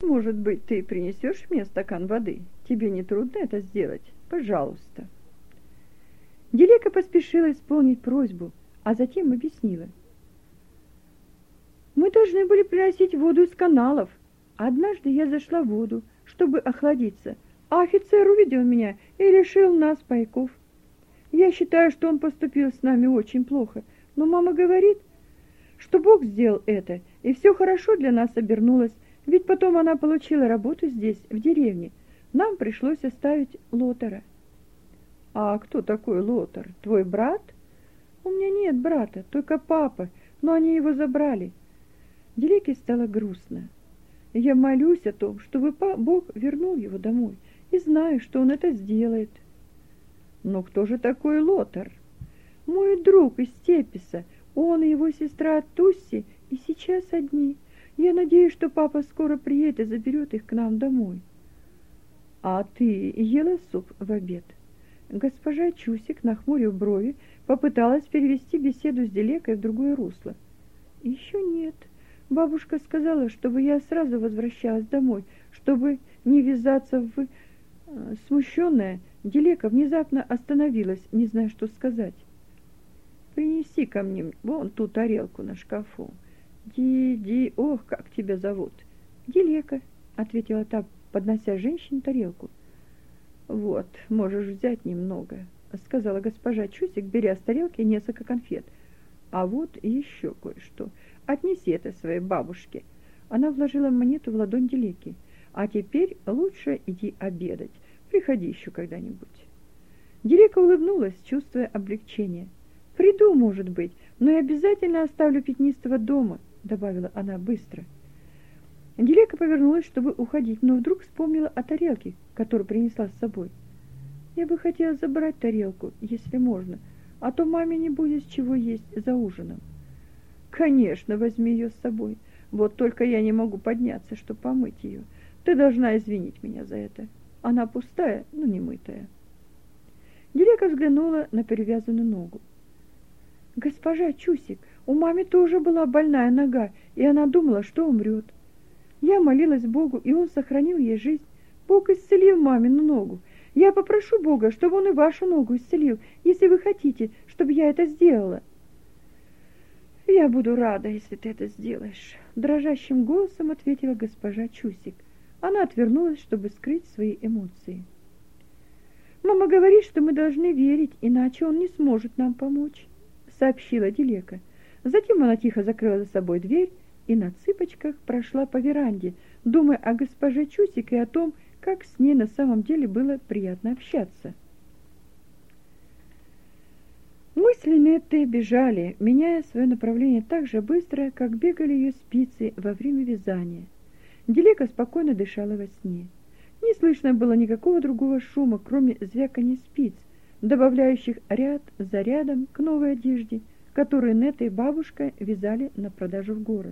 может быть, ты принесешь мне стакан воды? Тебе не трудно это сделать? Пожалуйста». Дилека поспешила исполнить просьбу, а затем объяснила. «Мы должны были приносить воду из каналов. Однажды я зашла в воду, чтобы охладиться, а офицер увидел меня и лишил нас пайков. Я считаю, что он поступил с нами очень плохо, но мама говорит, что Бог сделал это, и все хорошо для нас обернулось, ведь потом она получила работу здесь, в деревне. Нам пришлось оставить Лотера». «А кто такой Лотер? Твой брат?» «У меня нет брата, только папа, но они его забрали». Дилеке стало грустно. «Я молюсь о том, чтобы Бог вернул его домой, и знаю, что он это сделает». «Но кто же такой Лотер?» «Мой друг из Теписа, он и его сестра Тусси, и сейчас одни. Я надеюсь, что папа скоро приедет и заберет их к нам домой». «А ты ела суп в обед?» Госпожа Чусик, нахмурив брови, попыталась перевести беседу с Дилекой в другое русло. «Еще нет. Бабушка сказала, чтобы я сразу возвращалась домой, чтобы не ввязаться в...» Смущенная, Дилека внезапно остановилась, не зная, что сказать. «Принеси ко мне вон ту тарелку на шкафу. Ох, как тебя зовут?» «Дилека», — ответила та, поднося женщине тарелку. «Вот, можешь взять немного», — сказала госпожа Чусик, беря с тарелки несколько конфет. «А вот еще кое-что. Отнеси это своей бабушке». Она вложила монету в ладонь Дилеки. «А теперь лучше иди обедать. Приходи еще когда-нибудь». Дилека улыбнулась, чувствуя облегчение. «Приду, может быть, но я обязательно оставлю Пятнистого дома», — добавила она быстро. Дилека повернулась, чтобы уходить, но вдруг вспомнила о тарелке, которую принесла с собой. «Я бы хотела забрать тарелку, если можно, а то маме не будет с чего есть за ужином». «Конечно, возьми ее с собой. Вот только я не могу подняться, чтобы помыть ее. Ты должна извинить меня за это. Она пустая, но не мытая». Дилека взглянула на перевязанную ногу. «Госпожа Чусик, у мамы тоже была больная нога, и она думала, что умрет. Я молилась Богу, и Он сохранил ей жизнь. Бог исцелил мамину ногу. Я попрошу Бога, чтобы Он и вашу ногу исцелил, если вы хотите, чтобы я это сделала». «Я буду рада, если ты это сделаешь», — дрожащим голосом ответила госпожа Чусик. Она отвернулась, чтобы скрыть свои эмоции. «Мама говорит, что мы должны верить, иначе Он не сможет нам помочь», — сообщила Дилека. Затем она тихо закрыла за собой дверь и на цыпочках прошла по веранде, думая о госпоже Чусик и о том, как с ней на самом деле было приятно общаться. Мысли Нетты бежали, меняя свое направление так же быстро, как бегали ее спицы во время вязания. Дилека спокойно дышала во сне. Не слышно было никакого другого шума, кроме звяканья спиц, добавляющих ряд за рядом к новой одежде, которую Нетта и бабушка вязали на продажу в город.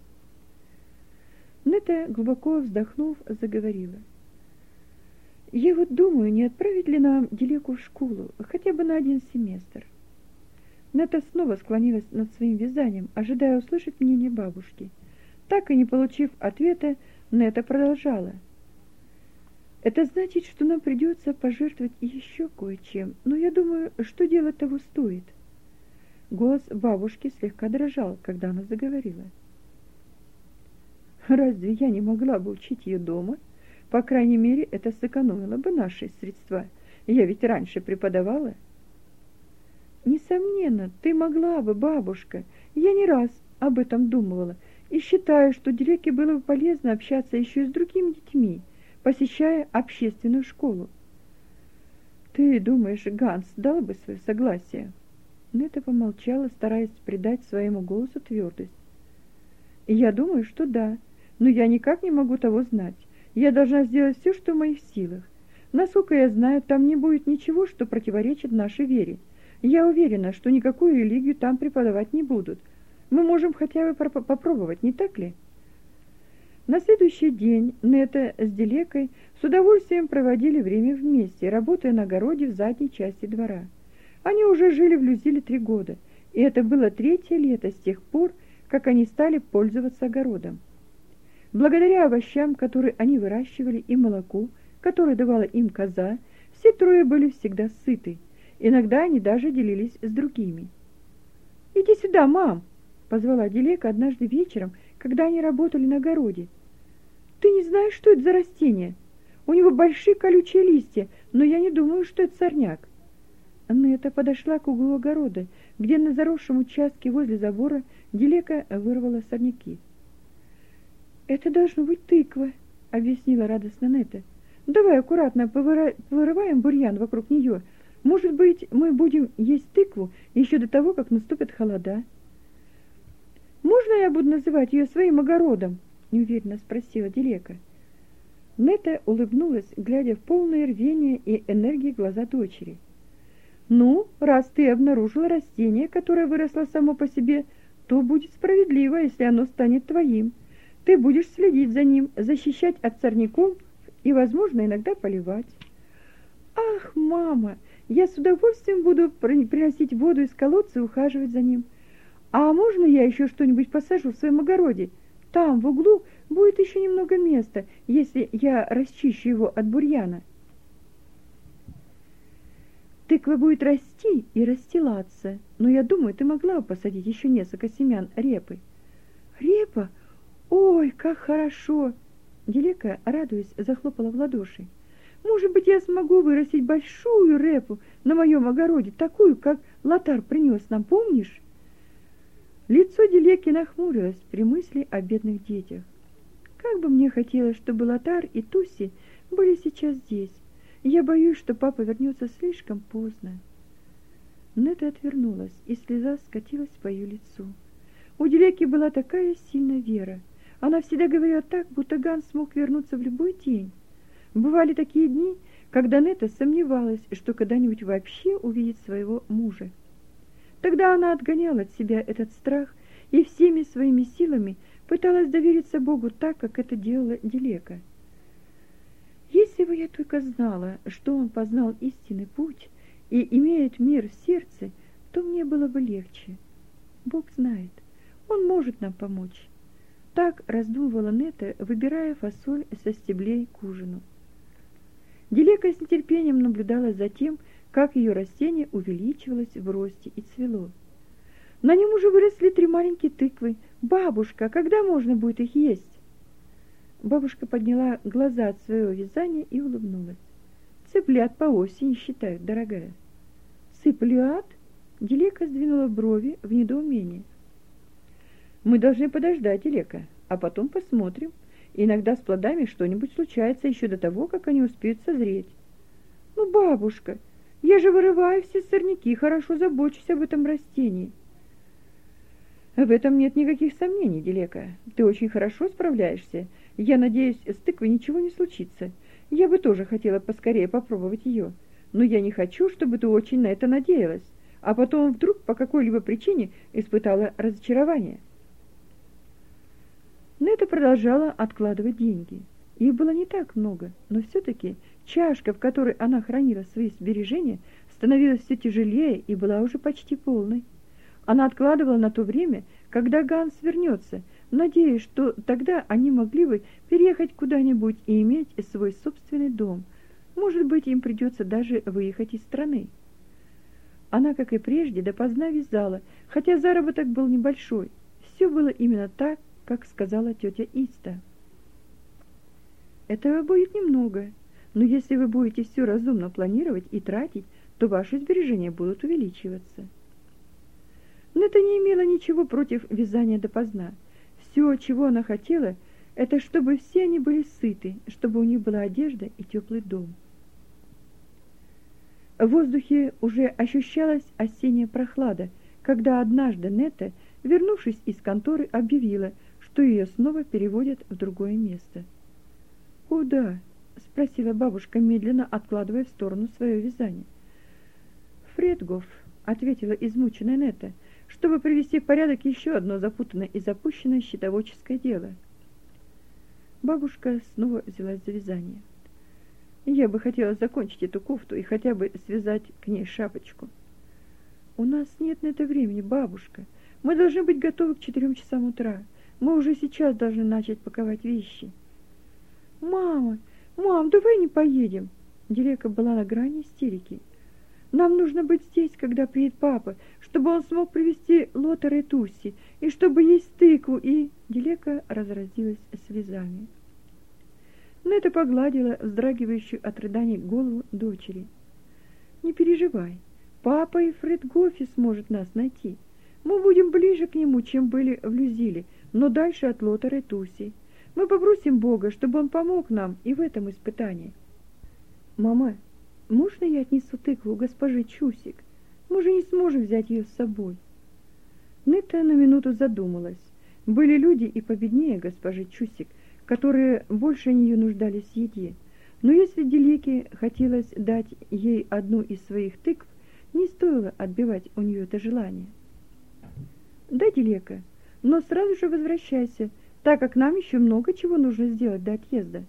Нетта, глубоко вздохнув, заговорила. «Я вот думаю, не отправить ли нам Дилеку в школу, хотя бы на 1 семестр?» Нетта снова склонилась над своим вязанием, ожидая услышать мнение бабушки. Так и не получив ответа, Нетта продолжала. «Это значит, что нам придется пожертвовать еще кое-чем, но я думаю, что дело того стоит». Голос бабушки слегка дрожал, когда она заговорила. «Разве я не могла бы учить ее дома? По крайней мере, это сэкономило бы наши средства. Я ведь раньше преподавала». «Несомненно, ты могла бы, бабушка. Я не раз об этом думала и считаю, что Дилеке было бы полезно общаться еще и с другими детьми, посещая общественную школу». «Ты думаешь, Ганс дал бы свое согласие?» Нетта помолчала, стараясь придать своему голосу твердость. «Я думаю, что да, но я никак не могу того знать. Я должна сделать все, что в моих силах. Насколько я знаю, там не будет ничего, что противоречит нашей вере. Я уверена, что никакую религию там преподавать не будут. Мы можем хотя бы попробовать, не так ли?» На следующий день Нетта с Дилекой с удовольствием проводили время вместе, работая на огороде в задней части двора. Они уже жили в Люзиле 3 года, и это было 3-е лето с тех пор, как они стали пользоваться огородом. Благодаря овощам, которые они выращивали, и молоку, которое давала им коза, все трое были всегда сыты. Иногда они даже делились с другими. «Иди сюда, мам!» — позвала Дилека однажды вечером, когда они работали на огороде. «Ты не знаешь, что это за растение? У него большие колючие листья, но я не думаю, что это сорняк». Нета подошла к углу огорода, где на заросшем участке возле забора Дилека вырвала сорняки. «Это должно быть тыква», — объяснила радостно Нета. «Давай аккуратно вырываем бурьян вокруг нее. Может быть, мы будем есть тыкву еще до того, как наступят холода». «Можно я буду называть ее своим огородом?» — неуверенно спросила Дилека. Нета улыбнулась, глядя в полное рвение и энергии глаза дочери. «Ну, раз ты обнаружила растение, которое выросло само по себе, то будет справедливо, если оно станет твоим. Ты будешь следить за ним, защищать от сорняков и, возможно, иногда поливать». «Ах, мама, я с удовольствием буду приносить воду из колодца и ухаживать за ним. А можно я еще что-нибудь посажу в своем огороде? Там, в углу, будет еще немного места, если я расчищу его от бурьяна». «Тыква будет расти и расстилаться, но я думаю, ты могла бы посадить еще несколько семян репы». «Репа? Ой, как хорошо!» Дилека, радуясь, захлопала в ладоши. «Может быть, я смогу вырастить большую репу на моем огороде, такую, как Лотар принес нам, помнишь?» Лицо Дилеки нахмурилось при мысли о бедных детях. «Как бы мне хотелось, чтобы Лотар и Туси были сейчас здесь. Я боюсь, что папа вернется слишком поздно». Нета отвернулась, и слеза скатилась по ее лицу. У Дилеки была такая сильная вера. Она всегда говорила так, будто Ганс мог вернуться в любой день. Бывали такие дни, когда Нета сомневалась, что когда-нибудь вообще увидит своего мужа. Тогда она отгоняла от себя этот страх и всеми своими силами пыталась довериться Богу так, как это делала Дилека. «Если бы я только знала, что он познал истинный путь и имеет мир в сердце, то мне было бы легче. Бог знает, он может нам помочь». Так раздумывала Нета, выбирая фасоль со стеблей к ужину. Дилека с нетерпением наблюдала за тем, как ее растение увеличивалось в росте и цвело. «На нем уже выросли 3 маленькие тыквы. Бабушка, когда можно будет их есть?» Бабушка подняла глаза от своего вязания и улыбнулась. «Цыплят по осени считают, дорогая». «Цыплят?» Дилека сдвинула брови в недоумении. «Мы должны подождать, Дилека, а потом посмотрим. Иногда с плодами что-нибудь случается еще до того, как они успеют созреть». «Ну, бабушка, я же вырываю все сорняки, хорошо забочусь об этом растении». «В этом нет никаких сомнений, Дилека. Ты очень хорошо справляешься. Я надеюсь, с тыквой ничего не случится. Я бы тоже хотела поскорее попробовать ее. Но я не хочу, чтобы ты очень на это надеялась, а потом вдруг по какой-либо причине испытала разочарование». Нета продолжала откладывать деньги. Их было не так много, но все-таки чашка, в которой она хранила свои сбережения, становилась все тяжелее и была уже почти полной. Она откладывала на то время, когда Ганс вернется, надеясь, что тогда они могли бы переехать куда-нибудь и иметь свой собственный дом. Может быть, им придется даже выехать из страны. Она, как и прежде, допоздна вязала, хотя заработок был небольшой. Все было именно так, как сказала тетя Иста. «Этого будет немного, но если вы будете все разумно планировать и тратить, то ваши сбережения будут увеличиваться». Нета не имела ничего против вязания допоздна. Все, чего она хотела, это чтобы все они были сыты, чтобы у них была одежда и теплый дом. В воздухе уже ощущалась осенняя прохлада, когда однажды Нета, вернувшись из конторы, объявила, что ее снова переводят в другое место. «Куда?» — спросила бабушка, медленно откладывая в сторону свое вязание. «Фредгоф», — ответила измученная Нета, чтобы привести в порядок еще одно запутанное и запущенное счетоводческое дело. Бабушка снова взялась за вязание. «Я бы хотела закончить эту кофту и хотя бы связать к ней шапочку». «У нас нет на это времени, бабушка. Мы должны быть готовы к 4 часам утра. Мы уже сейчас должны начать паковать вещи. Мама, мам, давай не поедем. Дилека была на грани истерики. Нам нужно быть здесь, когда приедет папа, чтобы он смог привезти Лотера и Тусси, и чтобы есть тыкву, и... Дилека разразилась слезами. Нета погладила вздрагивающую от рыданий голову дочери. Не переживай, папа и Фред Гоффи сможет нас найти. Мы будем ближе к нему, чем были в Люзиле, но дальше от Лотера и Тусси. Мы попросим Бога, чтобы он помог нам и в этом испытании. Мама, можно я отнесу тыкву госпожи Чусик? Мы же не сможем взять ее с собой. Нета на минуту задумалась. Были люди и победнее госпожи Чусик, которые больше нее нуждались в еде. Но если Дилеке хотелось дать ей одну из своих тыкв, не стоило отбивать у нее это желание. Да, Дилека, но сразу же возвращайся, так как нам еще много чего нужно сделать до отъезда.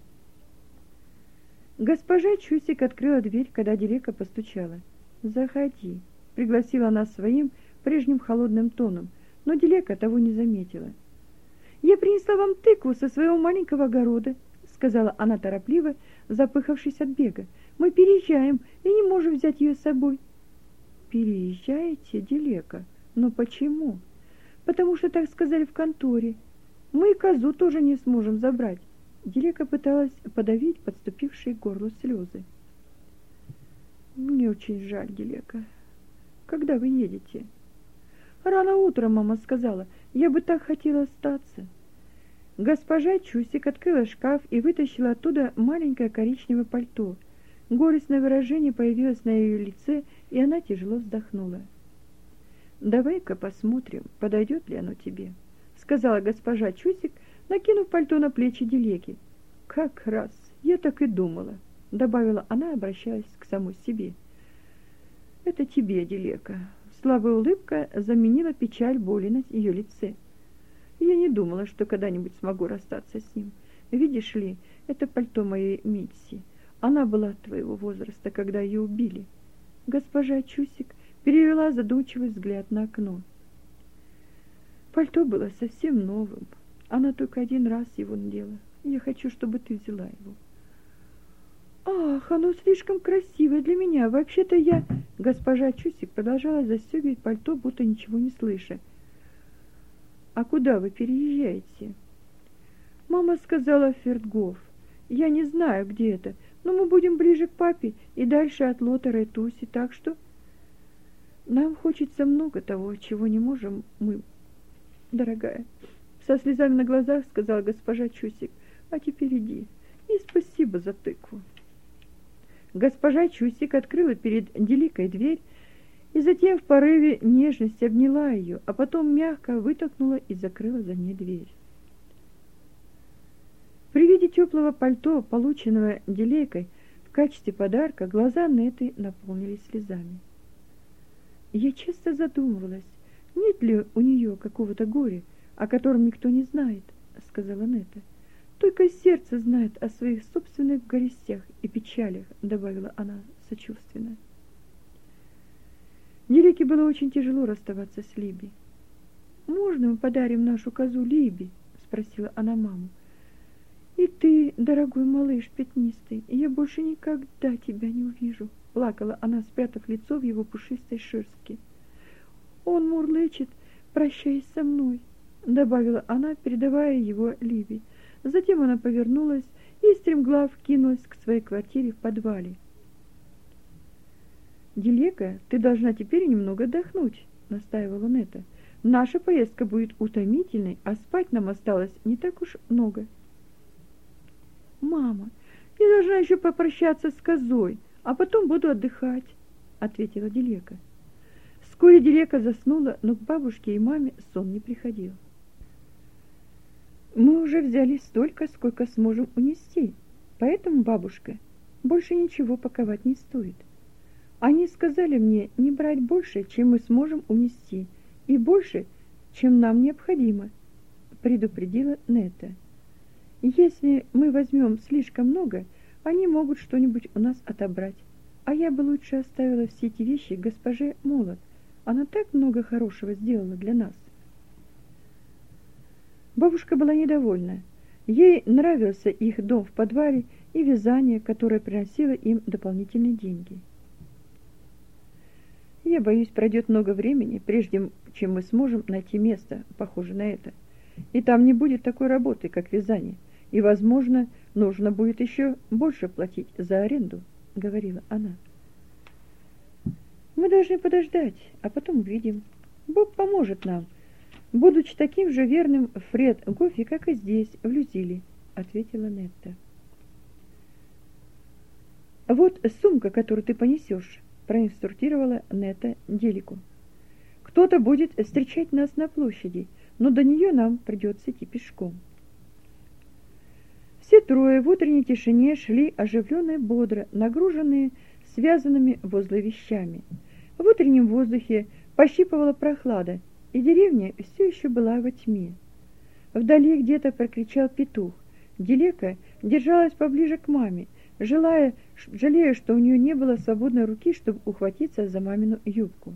Госпожа Чусик открыла дверь, когда Дилека постучала. «Заходи», — пригласила она своим прежним холодным тоном, но Дилека того не заметила. «Я принесла вам тыкву со своего маленького огорода», — сказала она торопливо, запыхавшись от бега. «Мы переезжаем и не можем взять ее с собой». «Переезжаете, Дилека? Но почему?» «Потому что так сказали в конторе. Мы и козу тоже не сможем забрать». Дилека пыталась подавить подступившие к горлу слезы. «Мне очень жаль, Дилека. Когда вы едете?» «Рано утром, мама сказала. Я бы так хотела остаться». Госпожа Чусик открыла шкаф и вытащила оттуда маленькое коричневое пальто. Горестное выражение появилось на ее лице, и она тяжело вздохнула. «Давай-ка посмотрим, подойдет ли оно тебе», — сказала госпожа Чусик, накинув пальто на плечи Дилеки. «Как раз, я так и думала», — добавила она, обращаясь к самой себе. «Это тебе, Дилека». Слабая улыбка заменила печаль боли на ее лице. «Я не думала, что когда-нибудь смогу расстаться с ним. Видишь ли, это пальто моей Митси. Она была твоего возраста, когда ее убили». Госпожа Чусик перевела задумчивый взгляд на окно. «Пальто было совсем новым. Она только один раз его надела. Я хочу, чтобы ты взяла его». «Ах, оно слишком красивое для меня. Вообще-то я...» Госпожа Чусик продолжала застегивать пальто, будто ничего не слыша. «А куда вы переезжаете?» «Мама сказала Фердгоф. Я не знаю, где это, но мы будем ближе к папе и дальше от Лотера и Туси, так что...» «Нам хочется много того, чего не можем мы, дорогая», — со слезами на глазах сказала госпожа Чусик. «А теперь иди, и спасибо за тыкву». Госпожа Чусик открыла перед Диликой дверь и затем в порыве нежности обняла ее, а потом мягко вытолкнула и закрыла за ней дверь. При виде теплого пальто, полученного Диликой в качестве подарка, глаза Неты наполнились слезами. «Я часто задумывалась, нет ли у нее какого-то горя, о котором никто не знает», — сказала Нета. «Только сердце знает о своих собственных горестях и печалях», — добавила она сочувственно. Дилике было очень тяжело расставаться с Либи. «Можно мы подарим нашу козу Либи?» — спросила она маму. «И ты, дорогой малыш пятнистый, я больше никогда тебя не увижу», — плакала она, спрятав лицо в его пушистой шерстке. «Он мурлычет, прощаясь со мной», — добавила она, передавая его Либи. Затем она повернулась и стремглав кинулась к своей квартире в подвале. «Дилека, ты должна теперь немного отдохнуть», — настаивала Нета. «Наша поездка будет утомительной, а спать нам осталось не так уж много». «Мама, я должна еще попрощаться с козой, а потом буду отдыхать», — ответила Дилека. Вскоре Дилека заснула, но к бабушке и маме сон не приходил. «Мы уже взяли столько, сколько сможем унести, поэтому, бабушка, больше ничего паковать не стоит. Они сказали мне не брать больше, чем мы сможем унести, и больше, чем нам необходимо», — предупредила Нета. «Если мы возьмем слишком много, они могут что-нибудь у нас отобрать, а я бы лучше оставила все эти вещи госпоже Молот. Она так много хорошего сделала для нас». Бабушка была недовольна. Ей нравился их дом в подвале и вязание, которое приносило им дополнительные деньги. Я боюсь, пройдет много времени, прежде чем мы сможем найти место, похожее на это. И там не будет такой работы, как вязание. И, возможно, нужно будет еще больше платить за аренду, говорила она. Мы должны подождать, а потом увидим. Бог поможет нам, будучи таким же верным Фред Гофи, как и здесь, в Люзиле, ответила Нетта. Вот сумка, которую ты понесешь, проинструктировала Нетта Делику. Кто-то будет встречать нас на площади, но до нее нам придется идти пешком. Все трое в утренней тишине шли оживленно и бодро, нагруженные связанными в узлы вещами. В утреннем воздухе пощипывала прохлада, и деревня все еще была во тьме. Вдали где-то прокричал петух. Делека держалась поближе к маме, жалея, что у нее не было свободной руки, чтобы ухватиться за мамину юбку.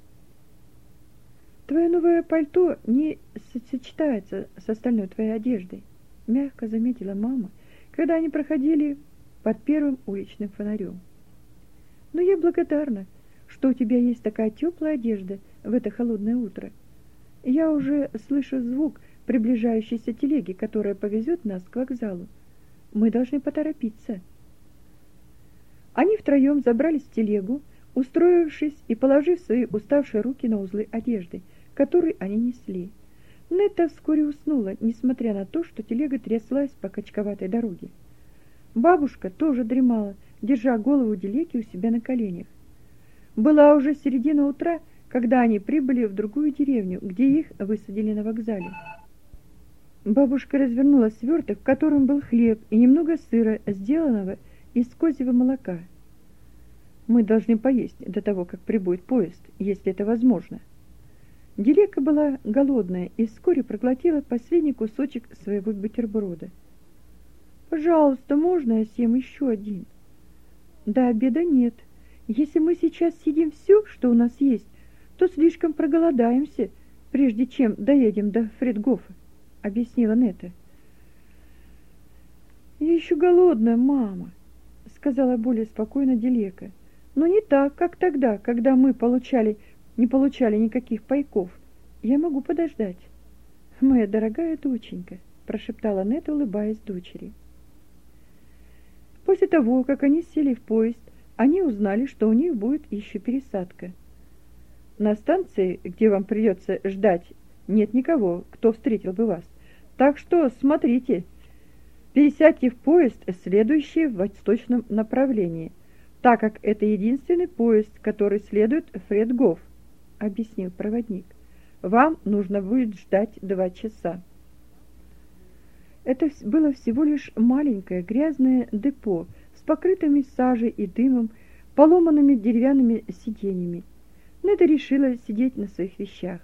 «Твое новое пальто не сочетается с остальной твоей одеждой», — мягко заметила мама, когда они проходили под первым уличным фонарем. «Но я благодарна, что у тебя есть такая теплая одежда в это холодное утро. Я уже слышу звук приближающейся телеги, которая повезет нас к вокзалу. Мы должны поторопиться». Они втроем забрались в телегу, устроившись и положив свои уставшие руки на узлы одежды, которые они несли. Нетта вскоре уснула, несмотря на то, что телега тряслась по качковатой дороге. Бабушка тоже дремала, держа голову Делеки у себя на коленях. Была уже середина утра, когда они прибыли в другую деревню, где их высадили на вокзале. Бабушка развернула сверток, в котором был хлеб и немного сыра, сделанного из козьего молока. «Мы должны поесть до того, как прибудет поезд, если это возможно». Делека была голодная и вскоре проглотила последний кусочек своего бутерброда. «Пожалуйста, можно я съем еще один?» «До обеда нет. Если мы сейчас съедим все, что у нас есть, то слишком проголодаемся, прежде чем доедем до Фредгофа», — объяснила Нетта. «Я еще голодная, мама», — сказала более спокойно Делека. «Но не так, как тогда, когда мы не получали никаких пайков. Я могу подождать». «Моя дорогая доченька», — прошептала Нетта, улыбаясь дочери. После того, как они сели в поезд, они узнали, что у них будет еще пересадка. «На станции, где вам придется ждать, нет никого, кто встретил бы вас. Так что смотрите, пересядьте в поезд, следующий в восточном направлении, так как это единственный поезд, который следует в Фредгоф», — объяснил проводник. «Вам нужно будет ждать 2 часа». Это было всего лишь маленькое грязное депо с покрытыми сажей и дымом, поломанными деревянными сиденьями. Нетта решила сидеть на своих вещах.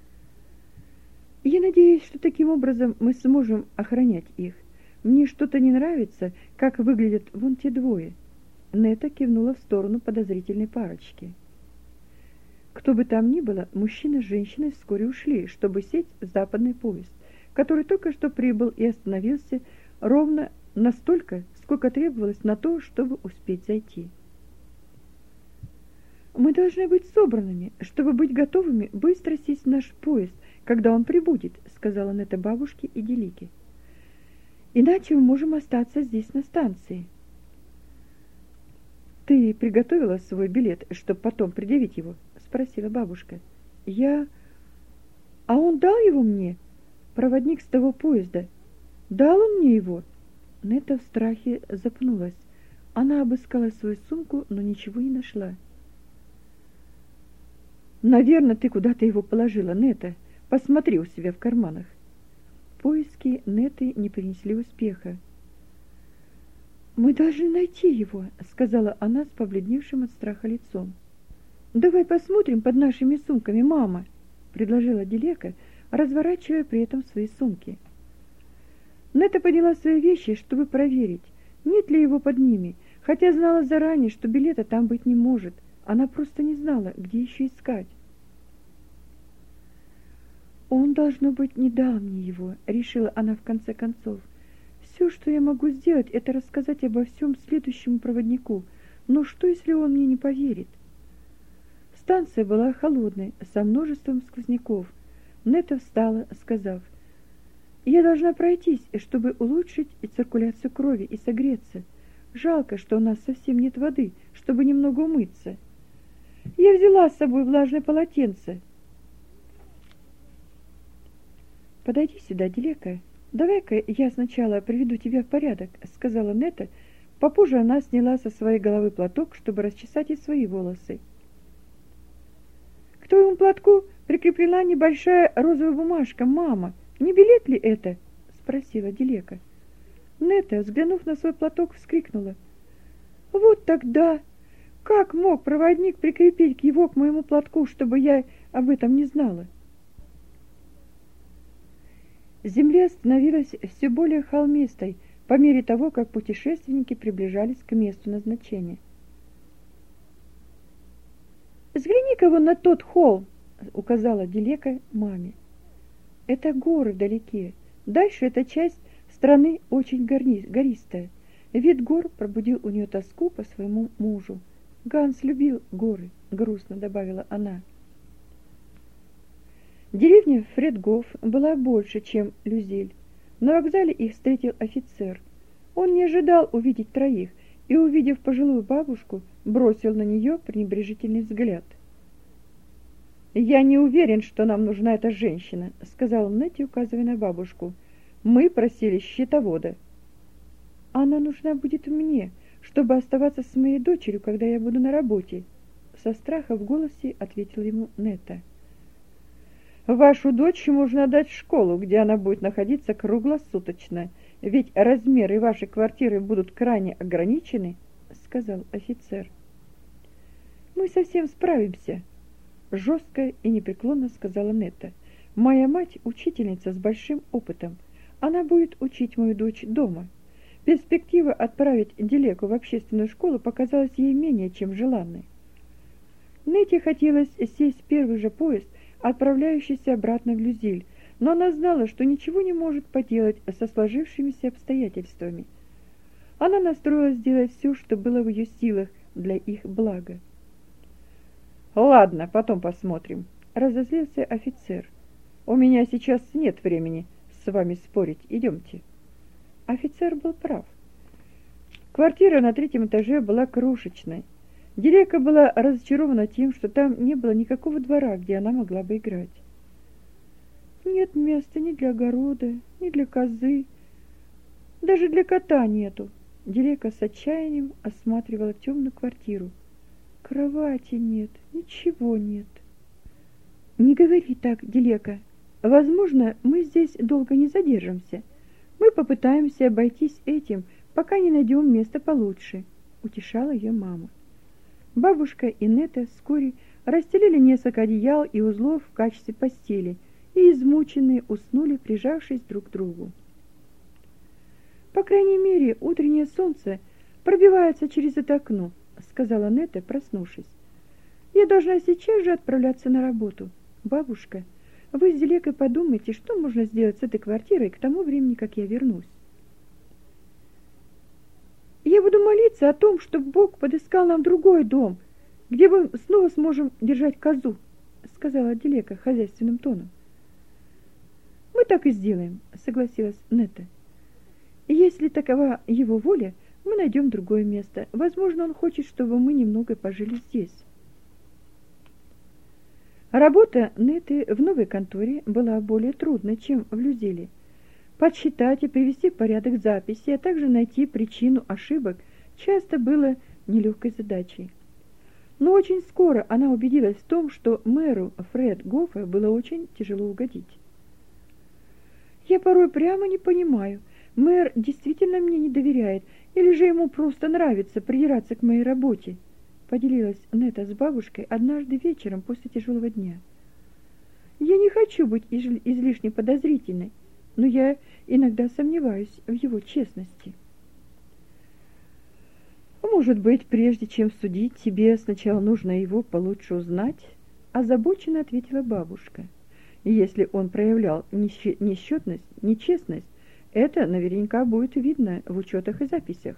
«Я надеюсь, что таким образом мы сможем охранять их. Мне что-то не нравится, как выглядят вон те двое». Нетта кивнула в сторону подозрительной парочки. Кто бы там ни было, мужчина с женщиной вскоре ушли, чтобы сесть в западный поезд, который только что прибыл и остановился ровно настолько, сколько требовалось на то, чтобы успеть зайти. «Мы должны быть собранными, чтобы быть готовыми быстро сесть в наш поезд, когда он прибудет», — сказала Нетта бабушке и Делике. «Иначе мы можем остаться здесь на станции». «Ты приготовила свой билет, чтобы потом предъявить его?» — спросила бабушка. «А он дал его мне? Проводник с того поезда. Дал он мне его?» Нетта в страхе запнулась. Она обыскала свою сумку, но ничего не нашла. «Наверное, ты куда-то его положила, Нетта. Посмотри у себя в карманах». Поиски Нетты не принесли успеха. «Мы должны найти его», — сказала она с побледневшим от страха лицом. «Давай посмотрим под нашими сумками, мама», — предложила Делека, разворачивая при этом свои сумки. Нетта подняла свои вещи, чтобы проверить, нет ли его под ними, хотя знала заранее, что билета там быть не может. Она просто не знала, где еще искать. Он, должно быть, не дал мне его, решила она в конце концов. Все, что я могу сделать, это рассказать обо всем следующему проводнику. Но что, если он мне не поверит? Станция была холодной, со множеством сквозняков. Нетта встала, сказав: «Я должна пройтись, чтобы улучшить циркуляцию крови и согреться. Жалко, что у нас совсем нет воды, чтобы немного умыться. Я взяла с собой влажное полотенце». «Подойди сюда, Дилека. Давай-ка я сначала приведу тебя в порядок», — сказала Нетта. Попозже она сняла со своей головы платок, чтобы расчесать и свои волосы. «К твоему платку прикреплена небольшая розовая бумажка, мама. Не билет ли это?» — спросила Дилека. Нетта, взглянув на свой платок, вскрикнула: «Вот тогда! Как мог проводник прикрепить его к моему платку, чтобы я об этом не знала?» Земля становилась все более холмистой по мере того, как путешественники приближались к месту назначения. «Взгляни-ка вон на тот холм!» — указала Дилека маме. «Это горы вдалеке. Дальше эта часть страны очень гористая». Вид гор пробудил у нее тоску по своему мужу. «Ганс любил горы», — грустно добавила она. Деревня Фредгоф была больше, чем Люзель. На вокзале их встретил офицер. Он не ожидал увидеть троих и, увидев пожилую бабушку, бросил на нее пренебрежительный взгляд. «Я не уверен, что нам нужна эта женщина», — сказал Нетти, указывая на бабушку. «Мы просили счетовода». «Она нужна будет мне, чтобы оставаться с моей дочерью, когда я буду на работе», — со страха в голосе ответила ему Нетта. «Вашу дочь можно отдать в школу, где она будет находиться круглосуточно, ведь размеры вашей квартиры будут крайне ограничены», — сказал офицер. «Мы совсем справимся», — жестко и непреклонно сказала Нетта. «Моя мать учительница с большим опытом. Она будет учить мою дочь дома». Перспектива отправить Дилеку в общественную школу показалась ей менее чем желанной. Нетте хотелось сесть в первый же поезд, отправляющийся обратно в Люзиль, но она знала, что ничего не может поделать со сложившимися обстоятельствами. Она настроилась сделать все, что было в ее силах для их блага. «Ладно, потом посмотрим», — разозлился офицер. «У меня сейчас нет времени с вами спорить. Идемте». Офицер был прав. Квартира на 3-м этаже была крошечной. Дилека была разочарована тем, что там не было никакого двора, где она могла бы играть. «Нет места ни для огорода, ни для козы. Даже для кота нету». Дилека с отчаянием осматривала темную квартиру. «Кровати нет, ничего нет». «Не говори так, Дилека. Возможно, мы здесь долго не задержимся. Мы попытаемся обойтись этим, пока не найдем место получше», — утешала ее мама. Бабушка и Нетта вскоре расстелили несколько одеял и узлов в качестве постели и, измученные, уснули, прижавшись друг к другу. «По крайней мере, утреннее солнце пробивается через это окно», — сказала Нетта, проснувшись. «Я должна сейчас же отправляться на работу. Бабушка, вы с Дилекой подумайте, что можно сделать с этой квартирой к тому времени, как я вернусь». «Я буду молиться о том, чтобы Бог подыскал нам другой дом, где мы снова сможем держать козу», — сказала Дилека хозяйственным тоном. «Мы так и сделаем», — согласилась Нетта. «Если такова его воля, мы найдем другое место. Возможно, он хочет, чтобы мы немного пожили здесь». Работа Нетты в новой конторе была более трудной, чем в Люзеле. Подсчитать и привести в порядок записи, а также найти причину ошибок часто было нелегкой задачей. Но очень скоро она убедилась в том, что мэру Фредгофа было очень тяжело угодить. «Я порой прямо не понимаю, мэр действительно мне не доверяет, или же ему просто нравится придираться к моей работе», — поделилась Нетта с бабушкой однажды вечером после тяжелого дня. «Я не хочу быть излишне подозрительной, но я иногда сомневаюсь в его честности». «Может быть, прежде чем судить, тебе сначала нужно его получше узнать?» — озабоченно ответила бабушка. И если он проявлял несчетность, нечестность, это наверняка будет видно в учетах и записях.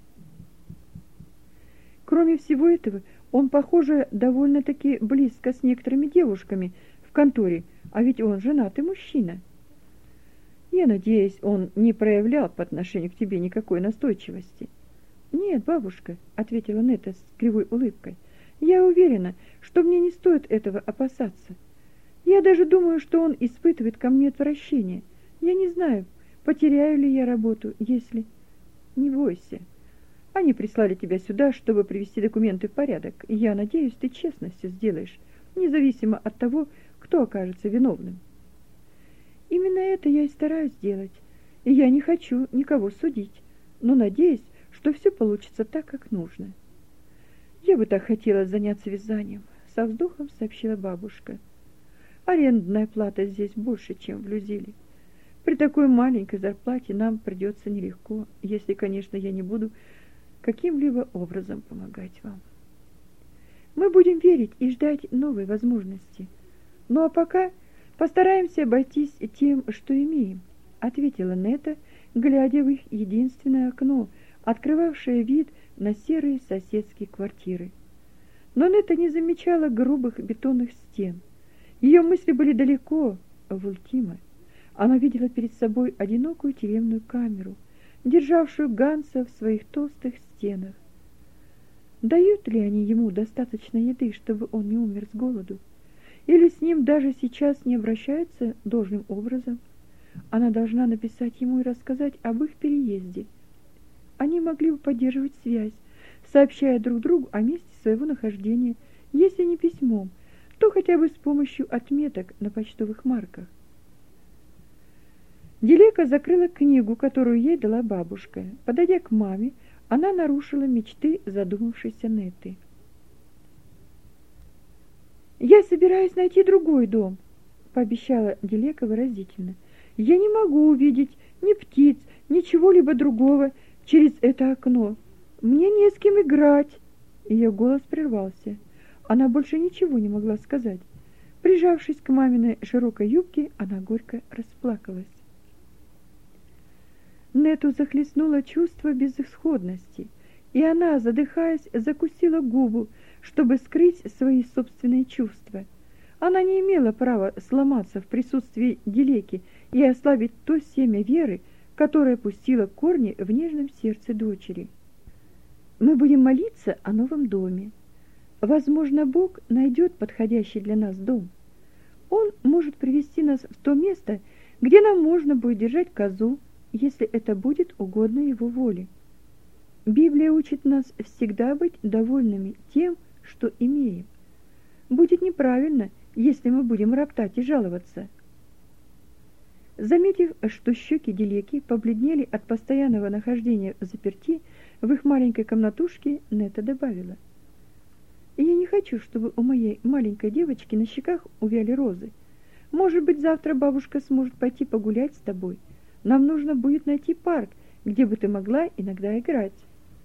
Кроме всего этого, он, похоже, довольно-таки близко с некоторыми девушками в конторе, а ведь он женатый мужчина. Я надеюсь, он не проявлял по отношению к тебе никакой настойчивости. Нет, бабушка, ответила Нетта с кривой улыбкой. Я уверена, что мне не стоит этого опасаться. Я даже думаю, что он испытывает ко мне отвращение. Я не знаю, потеряю ли я работу, если... Не бойся. Они прислали тебя сюда, чтобы привести документы в порядок. И я надеюсь, ты честно все сделаешь, независимо от того, кто окажется виновным. Именно это я и стараюсь сделать. И я не хочу никого судить, но надеюсь, что все получится так, как нужно. Я бы так хотела заняться вязанием, со вздохом сообщила бабушка. Арендная плата здесь больше, чем в Люзиле. При такой маленькой зарплате нам придется нелегко, если, конечно, я не буду каким-либо образом помогать вам. Мы будем верить и ждать новой возможности. Ну а пока постараемся обойтись тем, что имеем, ответила Нетта, глядя в их единственное окно, открывавшее вид на серые соседские квартиры. Но Нетта не замечала грубых бетонных стен. Ее мысли были далеко, в Ультима. Она видела перед собой одинокую тюремную камеру, державшую Ганса в своих толстых стенах. Дают ли они ему достаточно еды, чтобы он не умер с голоду? Или с ним даже сейчас не обращаются должным образом? Она должна написать ему и рассказать об их переезде. Они могли бы поддерживать связь, сообщая друг другу о месте своего нахождения, если не письмом, то хотя бы с помощью отметок на почтовых марках. Дилека закрыла книгу, которую ей дала бабушка. Подойдя к маме, она нарушила мечты задумавшейся Нетты. «Я собираюсь найти другой дом», — пообещала Дилека выразительно. «Я не могу увидеть ни птиц, ни чего-либо другого через это окно. Мне не с кем играть». Ее голос прервался. Она больше ничего не могла сказать. Прижавшись к маминой широкой юбке, она горько расплакалась. Нетту захлестнуло чувство безысходности, и она, задыхаясь, закусила губу, чтобы скрыть свои собственные чувства. Она не имела права сломаться в присутствии Дилеки и ослабить то семя веры, которое пустило корни в нежном сердце дочери. «Мы будем молиться о новом доме. Возможно, Бог найдет подходящий для нас дом. Он может привести нас в то место, где нам можно будет держать козу, если это будет угодно его воле. Библия учит нас всегда быть довольными тем, что имеем. Будет неправильно, если мы будем роптать и жаловаться». Заметив, что щеки Дилеки побледнели от постоянного нахождения взаперти в их маленькой комнатушке, Нетта добавила: «Я не хочу, чтобы у моей маленькой девочки на щеках увяли розы. Может быть, завтра бабушка сможет пойти погулять с тобой. Нам нужно будет найти парк, где бы ты могла иногда играть».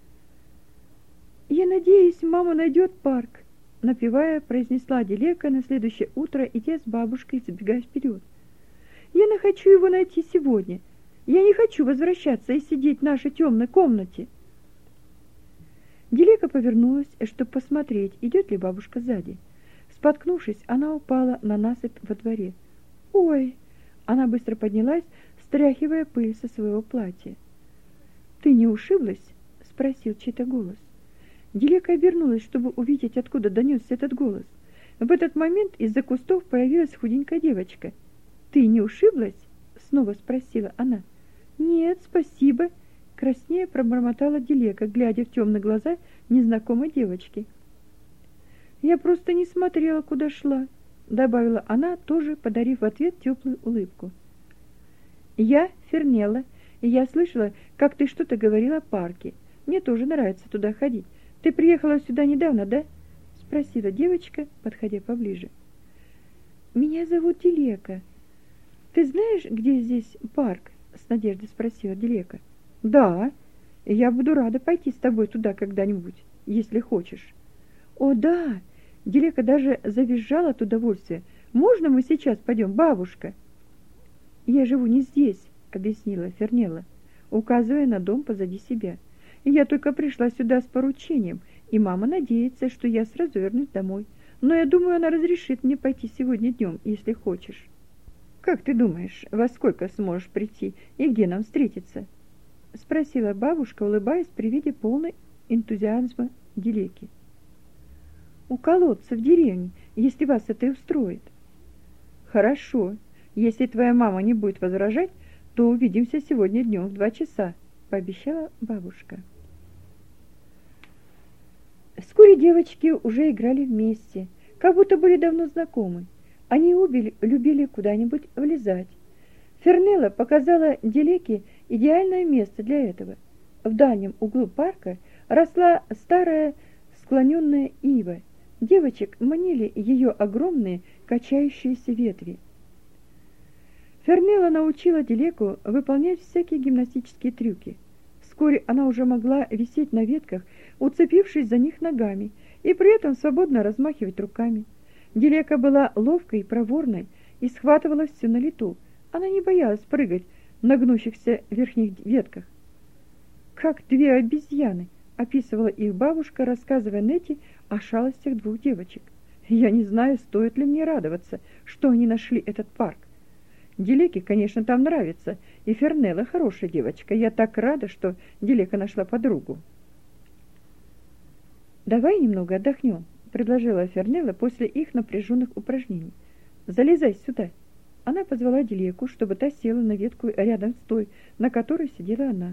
«Я надеюсь, мама найдет парк», — напевая, произнесла Дилека на следующее утро, идя с бабушкой, забегая вперед. «Я хочу его найти сегодня. Я не хочу возвращаться и сидеть в нашей темной комнате». Дилека повернулась, чтобы посмотреть, идет ли бабушка сзади. Споткнувшись, она упала на насыпь во дворе. «Ой!» Она быстро поднялась, стряхивая пыль со своего платья. «Ты не ушиблась?» — спросил чей-то голос. Дилека обернулась, чтобы увидеть, откуда донесся этот голос. В этот момент из-за кустов появилась худенькая девочка. «Ты не ушиблась?» — снова спросила она. «Нет, спасибо», — краснея пробормотала Дилека, глядя в темные глаза незнакомой девочки. «Я просто не смотрела, куда шла», — добавила она, тоже подарив в ответ теплую улыбку. «Я Фернелла, и я слышала, как ты что-то говорила о парке. Мне тоже нравится туда ходить. Ты приехала сюда недавно, да?» — спросила девочка, подходя поближе. «Меня зовут Дилека. Ты знаешь, где здесь парк?» — с надеждой спросила Дилека. «Да, я буду рада пойти с тобой туда когда-нибудь, если хочешь». «О, да!» — Дилека даже завизжала от удовольствия, Можно мы сейчас пойдем, бабушка?» «Я живу не здесь», — объяснила Фернелла, указывая на дом позади себя. «Я только пришла сюда с поручением, и мама надеется, что я сразу вернусь домой. Но я думаю, она разрешит мне пойти сегодня днем, если хочешь». «Как ты думаешь, во сколько сможешь прийти и где нам встретиться?» — спросила бабушка, улыбаясь при виде полной энтузиазма Дилеки. «У колодца в деревне, если вас это устроит». «Хорошо. Если твоя мама не будет возражать, то увидимся сегодня днем в 2 часа», — пообещала бабушка. Вскоре девочки уже играли вместе, как будто были давно знакомы. Они обе любили куда-нибудь влезать. Фернелла показала Дилеке идеальное место для этого. В дальнем углу парка росла старая склоненная ива. Девочек манили ее огромные качающиеся ветви. Фернелла научила Дилеку выполнять всякие гимнастические трюки. Вскоре она уже могла висеть на ветках, уцепившись за них ногами, и при этом свободно размахивать руками. Дилека была ловкой и проворной и схватывала все на лету. Она не боялась прыгать на гнущихся верхних ветках. «Как 2 обезьяны», — описывала их бабушка, рассказывая Нетти о шалостях 2 девочек. «Я не знаю, стоит ли мне радоваться, что они нашли этот парк. Дилеке, конечно, там нравится, и Фернелла хорошая девочка. Я так рада, что Дилека нашла подругу». «Давай немного отдохнем», — предложила Фернелла после их напряженных упражнений. «Залезай сюда». Она позвала Дилеку, чтобы та села на ветку рядом с той, на которой сидела она.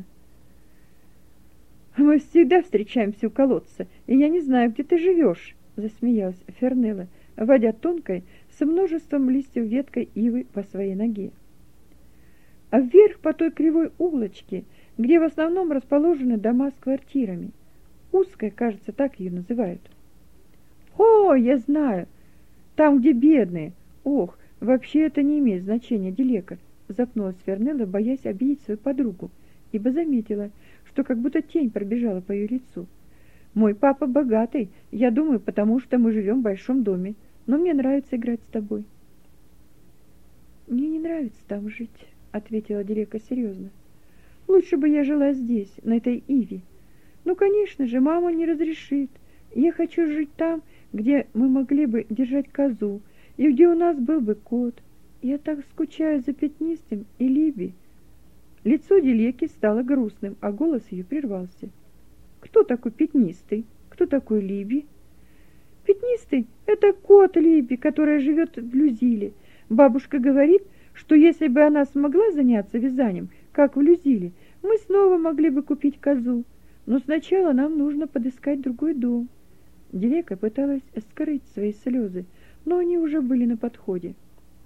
«Мы всегда встречаемся у колодца, и я не знаю, где ты живешь», — засмеялась Фернелла, водя тонкой, с множеством листьев веткой ивы по своей ноге. А вверх по той кривой улочке, где в основном расположены дома с квартирами. Узкая, кажется, так ее называют. «О, я знаю! Там, где бедные! Ох, вообще это не имеет значения, Дилека!» Запнулась Фернелла, боясь обидеть свою подругу, ибо заметила, что как будто тень пробежала по ее лицу. «Мой папа богатый, я думаю, потому что мы живем в большом доме, но мне нравится играть с тобой». «Мне не нравится там жить», — ответила Дилека серьезно. «Лучше бы я жила здесь, на этой иве. Ну, конечно же, мама не разрешит. Я хочу жить там, где мы могли бы держать козу, и где у нас был бы кот. Я так скучаю за Пятнистым и Либи». Лицо Дилеки стало грустным, а голос ее прервался. «Кто такой Пятнистый? Кто такой Либи?» «Пятнистый — это кот Либи, которая живет в Люзиле. Бабушка говорит, что если бы она смогла заняться вязанием, как в Люзиле, мы снова могли бы купить козу. Но сначала нам нужно подыскать другой дом». Дилека пыталась скрыть свои слезы, но они уже были на подходе.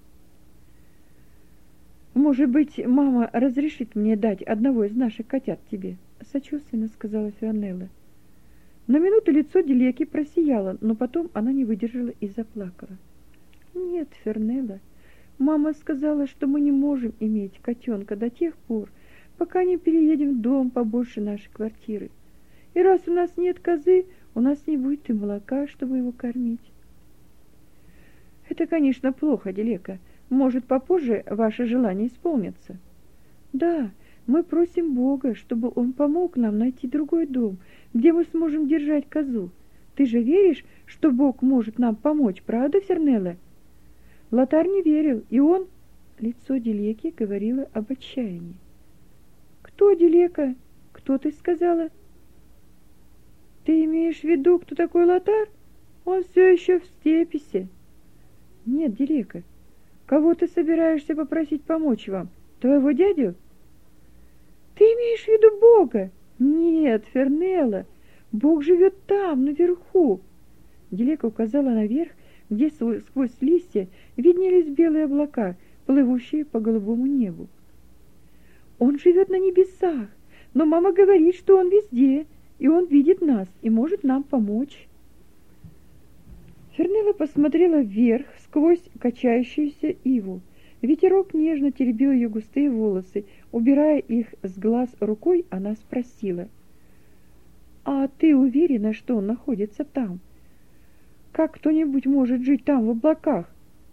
«Может быть, мама разрешит мне дать одного из наших котят тебе?» — сочувственно сказала Фернелла. На минуту лицо Дилеки просияло, но потом она не выдержала и заплакала. «Нет, Фернелла, мама сказала, что мы не можем иметь котенка до тех пор, пока не переедем в дом побольше нашей квартиры. И раз у нас нет козы, у нас не будет и молока, чтобы его кормить». «Это, конечно, плохо, Дилека. Может, попозже ваше желание исполнится?» «Да, мы просим Бога, чтобы Он помог нам найти другой дом, где мы сможем держать козу. Ты же веришь, что Бог может нам помочь, правда, Фернелла?» Лотар не верил, и он... Лицо Дилеки говорило об отчаянии. «Кто, Дилека? Кто, ты сказала?» «Ты имеешь в виду, кто такой Лотар? Он все еще в Степисе». «Нет, Дилека. Кого ты собираешься попросить помочь вам? Твоего дядю?» «Ты имеешь в виду Бога?» «Нет, Фернелла, Бог живет там, наверху». Дилека указала наверх, где сквозь листья виднелись белые облака, плывущие по голубому небу. «Он живет на небесах, но мама говорит, что он везде, и он видит нас и может нам помочь». Фернелла посмотрела вверх сквозь качающуюся иву. Ветерок нежно теребил ее густые волосы. Убирая их с глаз рукой, она спросила: «А ты уверена, что он находится там? Как кто-нибудь может жить там в облаках?»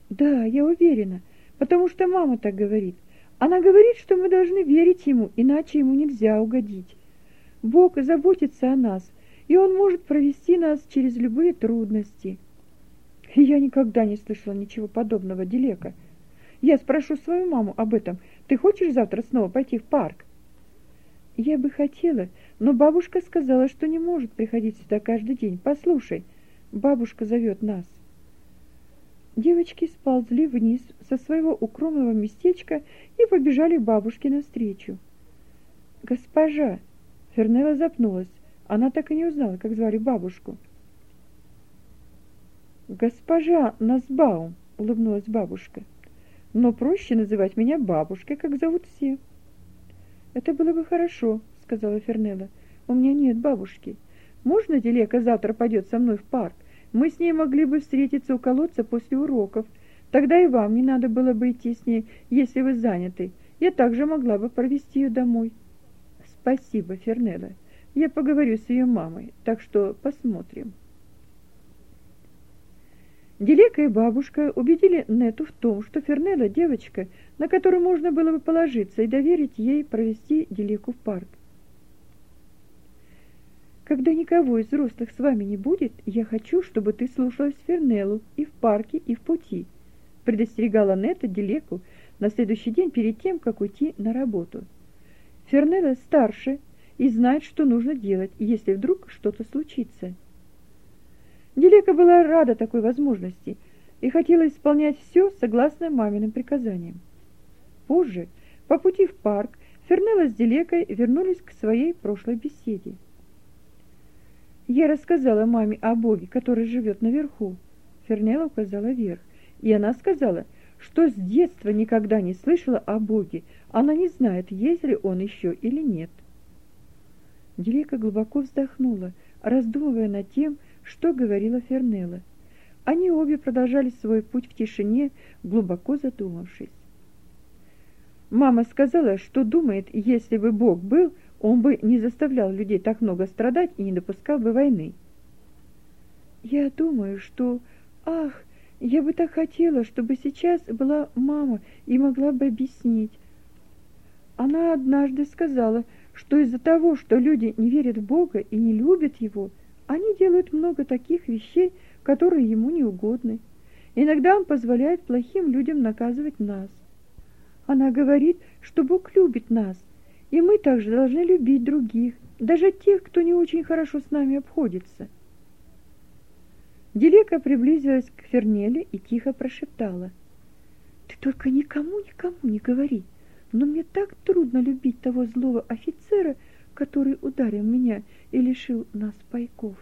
Да, я уверена, потому что мама так говорит. Она говорит, что мы должны верить ему, иначе ему нельзя угодить. Бог заботится о нас, и он может провести нас через любые трудности. Я никогда не слышала ничего подобного, Дилека. Я спрошу свою маму об этом. Ты хочешь завтра снова пойти в парк? Я бы хотела, но бабушка сказала, что не может приходить сюда каждый день. Послушай, бабушка зовет нас. Девочки сползли вниз со своего укромного местечка и побежали бабушке навстречу. Госпожа, Фернелла запнулась. Она так и не узнала, как звали бабушку. Госпожа Насбаум, улыбнулась бабушка. Но проще называть меня бабушкой, как зовут все. Это было бы хорошо, сказала Фернелла. У меня нет бабушки. Можно Дилека завтра пойдет со мной в парк? Мы с ней могли бы встретиться у колодца после уроков. Тогда и вам не надо было бы идти с ней, если вы заняты. Я также могла бы провести ее домой. Спасибо, Фернелла. Я поговорю с ее мамой, так что посмотрим. Дилека и бабушка убедили Нету в том, что Фернелла девочка, на которую можно было бы положиться и доверить ей провести Дилеку в парк. Когда никого из взрослых с вами не будет, я хочу, чтобы ты слушалась Фернеллу и в парке, и в пути, предостерегала Нета Дилеку на следующий день перед тем, как уйти на работу. Фернелла старше и знает, что нужно делать, если вдруг что-то случится. Дилека была рада такой возможности и хотела исполнять все согласно маминым приказаниям. Позже, по пути в парк, Фернелла с Дилекой вернулись к своей прошлой беседе. Я рассказала маме о Боге, который живет наверху. Фернелла указала вверх, и она сказала, что с детства никогда не слышала о Боге. Она не знает, есть ли он еще или нет. Дилека глубоко вздохнула, раздумывая над тем, что говорила Фернелла. Они обе продолжали свой путь в тишине, глубоко задумавшись. Мама сказала, что думает, если бы Бог был, он бы не заставлял людей так много страдать и не допускал бы войны. Я думаю, что... Ах, я бы так хотела, чтобы сейчас была мама и могла бы объяснить. Она однажды сказала, что из-за того, что люди не верят в Бога и не любят Его, они делают много таких вещей, которые Ему не угодны. Иногда Он позволяет плохим людям наказывать нас. Она говорит, что Бог любит нас, и мы также должны любить других, даже тех, кто не очень хорошо с нами обходится. Дилека приблизилась к Фернелле и тихо прошептала: «Ты только никому не говори, но мне так трудно любить того злого офицера, который ударил меня и лишил нас пайков».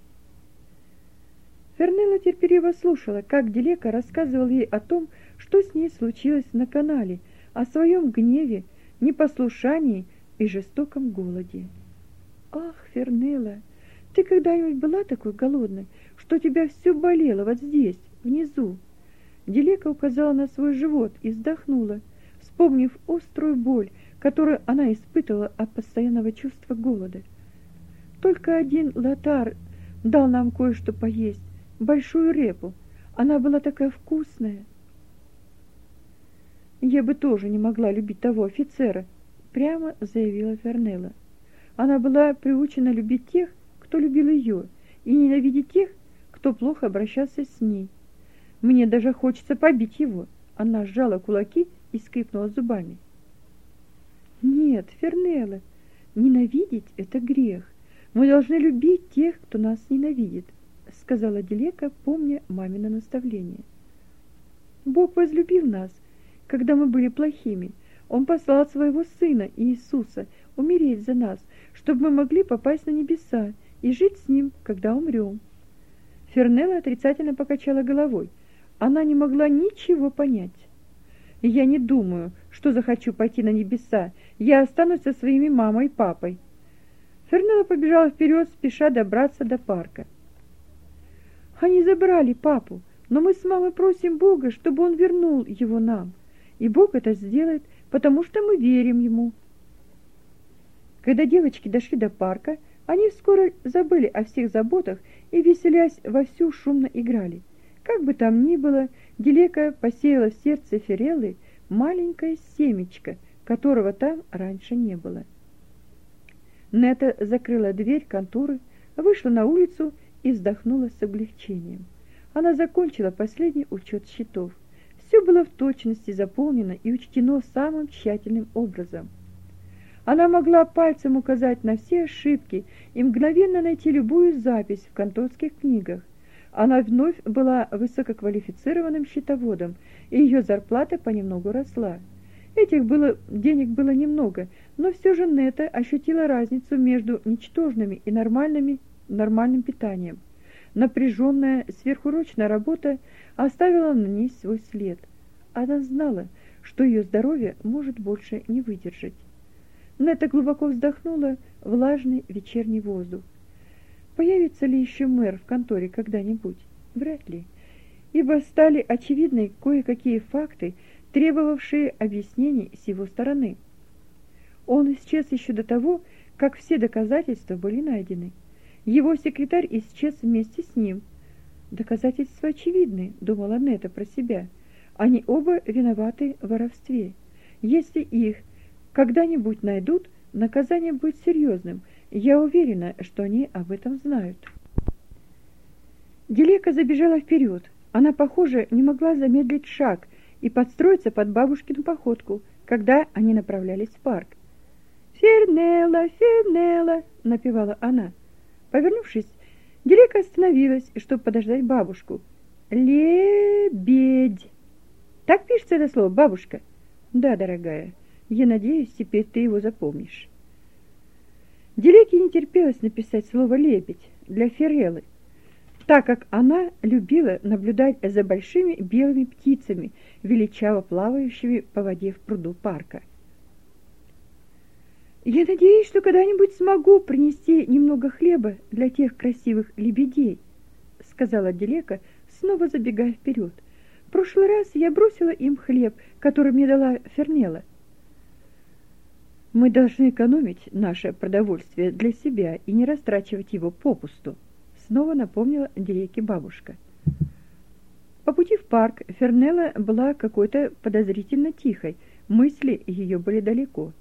Фернелла терпеливо слушала, как Дилека рассказывал ей о том, что с ней случилось на канале, о своем гневе, непослушании и жестоком голоде. «Ах, Фернелла, ты когда-нибудь была такой голодной, что тебя все болело вот здесь, внизу?» Дилека указала на свой живот и вздохнула, вспомнив острую боль, которую она испытывала от постоянного чувства голода. «Только один лотар дал нам кое-что поесть, большую репу. Она была такая вкусная». «Я бы тоже не могла любить того офицера», — прямо заявила Фернелла. Она была приучена любить тех, кто любил ее, и ненавидеть тех, кто плохо обращался с ней. «Мне даже хочется побить его». Она сжала кулаки и скрипнула зубами. «Нет, Фернелла, ненавидеть — это грех. Мы должны любить тех, кто нас ненавидит», — сказала Дилека, помня мамино наставление. «Бог возлюбил нас, когда мы были плохими. Он послал своего Сына Иисуса умереть за нас, чтобы мы могли попасть на небеса и жить с Ним, когда умрем». Фернелла отрицательно покачала головой. Она не могла ничего понять. «Я не думаю, что захочу пойти на небеса. Я останусь со своими мамой и папой». Фернелла побежала вперед, спеша добраться до парка. «Они забрали папу, но мы с мамой просим Бога, чтобы он вернул его нам. И Бог это сделает, потому что мы верим ему». Когда девочки дошли до парка, они вскоре забыли о всех заботах и, веселясь, вовсю шумно играли. Как бы там ни было, Дилека посеяла в сердце Фереллы маленькое семечко, которого там раньше не было. Нета закрыла дверь конторы, вышла на улицу и вздохнула с облегчением. Она закончила последний учет счетов. Все было в точности заполнено и учтено самым тщательным образом. Она могла пальцем указать на все ошибки и мгновенно найти любую запись в конторских книгах. Она вновь была высококвалифицированным счетоводом, и ее зарплата понемногу росла. Денег было немного, но все же Нета ощутила разницу между ничтожными и нормальным питанием. Напряженная сверхурочная работа оставила на ней свой след. Она знала, что ее здоровье может больше не выдержать. Нета глубоко вздохнула влажный вечерний воздух. Появится ли еще мэр в конторе когда-нибудь? Вряд ли, ибо стали очевидны кое-какие факты, требовавшие объяснений с его стороны. Он исчез еще до того, как все доказательства были найдены. Его секретарь исчез вместе с ним. Доказательства очевидны, думала Нета про себя. Они оба виноваты в воровстве. Если их когда-нибудь найдут, наказание будет серьезным. Я уверена, что они об этом знают. Дилека забежала вперед. Она, похоже, не могла замедлить шаг и подстроиться под бабушкину походку, когда они направлялись в парк. «Фернелла, Фернелла!» — напевала она. Повернувшись, Дилека остановилась, чтобы подождать бабушку. «Лебедь!» «Так пишется это слово, бабушка?» «Да, дорогая. Я надеюсь, теперь ты его запомнишь». Дилеке не терпелось написать слово «лебедь» для Фереллы, так как она любила наблюдать за большими белыми птицами, величаво плавающими по воде в пруду парка. «Я надеюсь, что когда-нибудь смогу принести немного хлеба для тех красивых лебедей», — сказала Дилека, снова забегая вперед. «В прошлый раз я бросила им хлеб, который мне дала Фернелла». «Мы должны экономить наше продовольствие для себя и не растрачивать его попусту», — снова напомнила Дилеке бабушка. По пути в парк Фернелла была какой-то подозрительно тихой, мысли ее были далеко.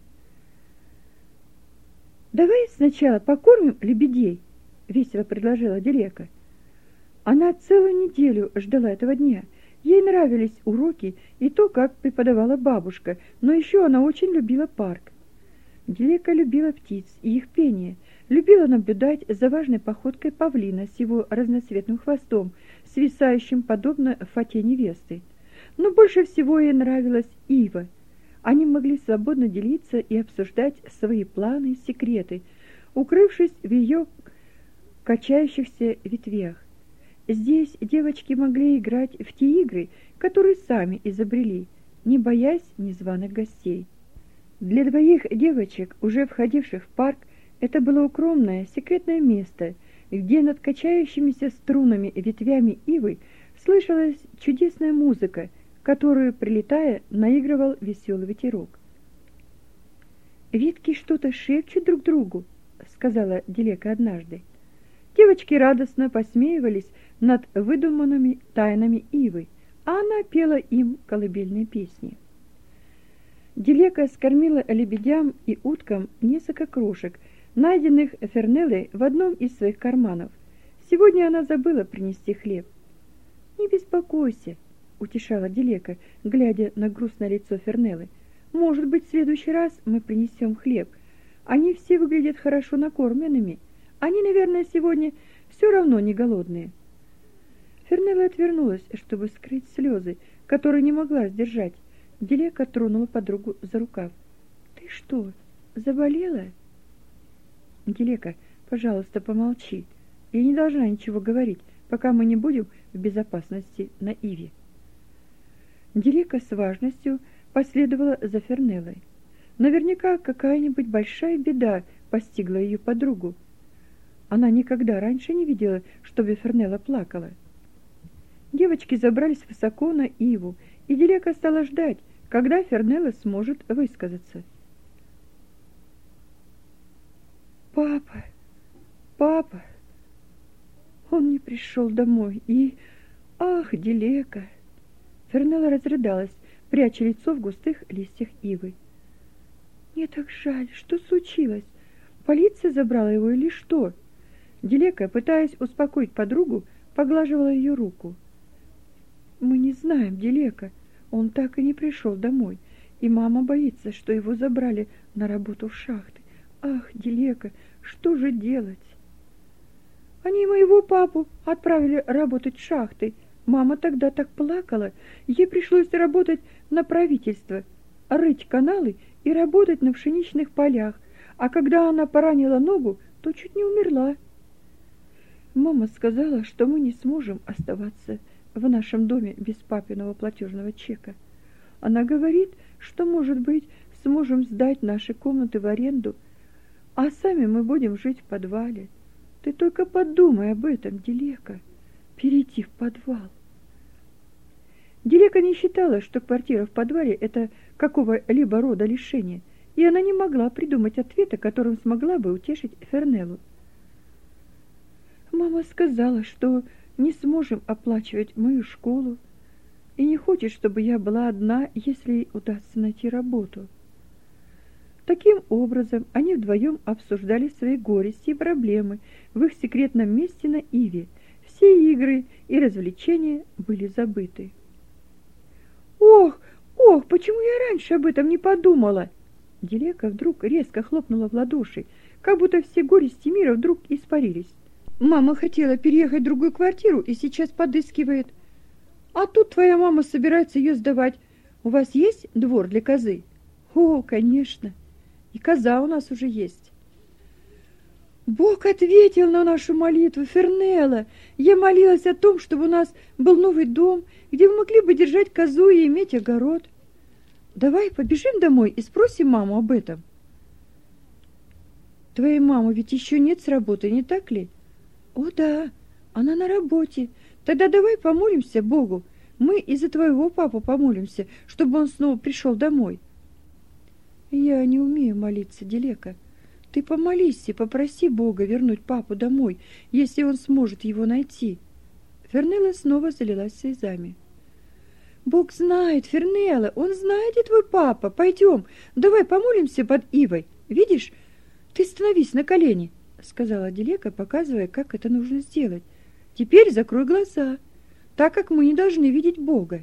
«Давай сначала покормим лебедей», — весело предложила Дилека. Она целую неделю ждала этого дня. Ей нравились уроки и то, как преподавала бабушка, но еще она очень любила парк. Дилека любила птиц и их пение, любила наблюдать за важной походкой павлина с его разноцветным хвостом, свисающим подобно фате невесты. Но больше всего ей нравилась ива. Они могли свободно делиться и обсуждать свои планы и секреты, укрывшись в ее качающихся ветвях. Здесь девочки могли играть в те игры, которые сами изобрели, не боясь незваных гостей. Для двоих девочек, уже входивших в парк, это было укромное, секретное место, где над качающимися струнами ветвями ивы слышалась чудесная музыка, которую, прилетая, наигрывал веселый ветерок. «Ветки что-то шепчут друг другу», — сказала Дилека однажды. Девочки радостно посмеивались над выдуманными тайнами ивы, а она пела им колыбельные песни. Дилека скормила лебедям и уткам несколько крошек, найденных Фернеллой в одном из своих карманов. Сегодня она забыла принести хлеб. «Не беспокойся», — утешала Дилека, глядя на грустное лицо Фернеллы. «Может быть, в следующий раз мы принесем хлеб. Они все выглядят хорошо накормленными. Они, наверное, сегодня все равно не голодные». Фернелла отвернулась, чтобы скрыть слезы, которые не могла сдержать. Дилека тронула подругу за рукав. «Ты что, заболела?» «Дилека, пожалуйста, помолчи. Я не должна ничего говорить, пока мы не будем в безопасности на иве». Дилека с важностью последовала за Фернеллой. Наверняка какая-нибудь большая беда постигла ее подругу. Она никогда раньше не видела, чтобы Фернелла плакала. Девочки забрались высоко на иву, и Дилека стала ждать, когда Фернелла сможет высказаться. «Папа, он не пришел домой, и Ах, Дилека! Фернелла разрыдалась, пряча лицо в густых листьях ивы. Мне так жаль, что случилось? Полиция забрала его или что? Дилека, пытаясь успокоить подругу, поглаживала ее руку. Мы не знаем, Дилека. Он так и не пришел домой, и мама боится, что его забрали на работу в шахты. Ах, Дилека, что же делать? Они моего папу отправили работать в шахты. Мама тогда так плакала. Ей пришлось работать на правительство, рыть каналы и работать на пшеничных полях. А когда она поранила ногу, то чуть не умерла. Мама сказала, что мы не сможем оставаться в нашем доме без папиного платежного чека. Она говорит, что, может быть, сможем сдать наши комнаты в аренду, а сами мы будем жить в подвале. Ты только подумай об этом, Дилека, перейти в подвал. Дилека не считала, что квартира в подвале – это какого-либо рода лишение, и она не могла придумать ответа, которым смогла бы утешить Фернеллу. Мама сказала, что не сможем оплачивать мою школу и не хочет, чтобы я была одна, если ей удастся найти работу. Таким образом, они вдвоем обсуждали свои горести и проблемы в их секретном месте на Иве. Все игры и развлечения были забыты. «Ох, ох, почему я раньше об этом не подумала?» Дилека вдруг резко хлопнула в ладоши, как будто все горести мира вдруг испарились. «Мама хотела переехать в другую квартиру и сейчас подыскивает. А тут твоя мама собирается ее сдавать. У вас есть двор для козы?» «О, конечно, и коза у нас уже есть». «Бог ответил на нашу молитву, Фернелла. Я молилась о том, чтобы у нас был новый дом, где мы могли бы держать козу и иметь огород. Давай побежим домой и спросим маму об этом». «Твоей мамы ведь еще нет с работы, не так ли?» «О да, она на работе. Тогда давай помолимся Богу. Мы и за твоего папу помолимся, чтобы он снова пришел домой». «Я не умею молиться, Дилека. Ты помолись и попроси Бога вернуть папу домой, если он сможет его найти». Фернелла снова залилась слезами. «Бог знает, Фернелла, он знает, где твой папа. Пойдем, давай помолимся под ивой. Видишь, ты становись на колени», — сказала Дилека, показывая, как это нужно сделать. «Теперь закрой глаза, так как мы не должны видеть Бога».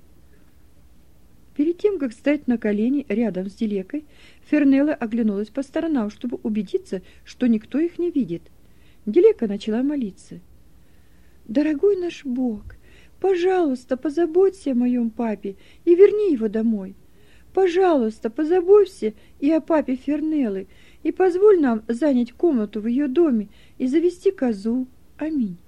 Перед тем, как встать на колени рядом с Дилекой, Фернелла оглянулась по сторонам, чтобы убедиться, что никто их не видит. Дилека начала молиться. «Дорогой наш Бог, пожалуйста, позаботься о моем папе и верни его домой. Пожалуйста, позаботься и о папе Фернеллы, и позволь нам занять комнату в ее доме и завести козу. Аминь».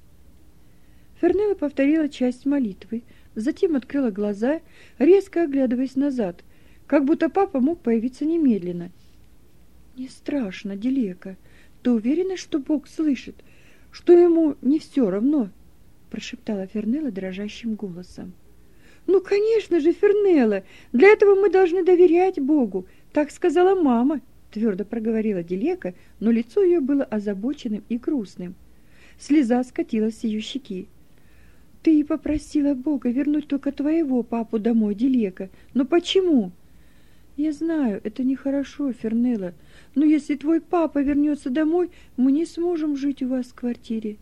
Фернелла повторила часть молитвы, затем открыла глаза, резко оглядываясь назад, как будто папа мог появиться немедленно. «Не страшно, Дилека. Ты уверена, что Бог слышит, что ему не все равно?» — прошептала Фернелла дрожащим голосом. «Ну, конечно же, Фернелла, для этого мы должны доверять Богу, так сказала мама», — твердо проговорила Дилека, но лицо ее было озабоченным и грустным. Слеза скатилась с ее щеки. «Ты попросила Бога вернуть только твоего папу домой, Дилека. Но почему?» «Я знаю, это нехорошо, Фернелла, но если твой папа вернется домой, мы не сможем жить у вас в квартире».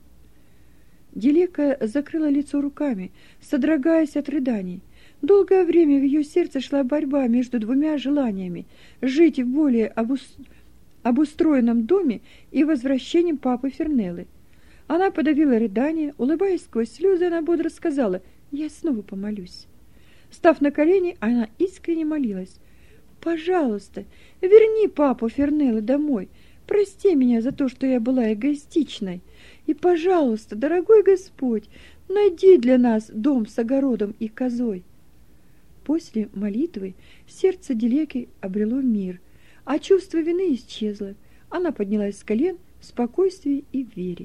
Дилека закрыла лицо руками, содрогаясь от рыданий. Долгое время в ее сердце шла борьба между двумя желаниями – жить в более обустроенном доме и возвращением папы Фернеллы. Она подавила рыдание, улыбаясь сквозь слезы, она бодро сказала: «Я снова помолюсь». Став на колени, она искренне молилась: «Пожалуйста, верни папу Фернеллы домой. Прости меня за то, что я была эгоистичной. И, пожалуйста, дорогой Господь, найди для нас дом с огородом и козой». После молитвы сердце Дилеки обрело мир, а чувство вины исчезло. Она поднялась с колен в спокойствии и в вере.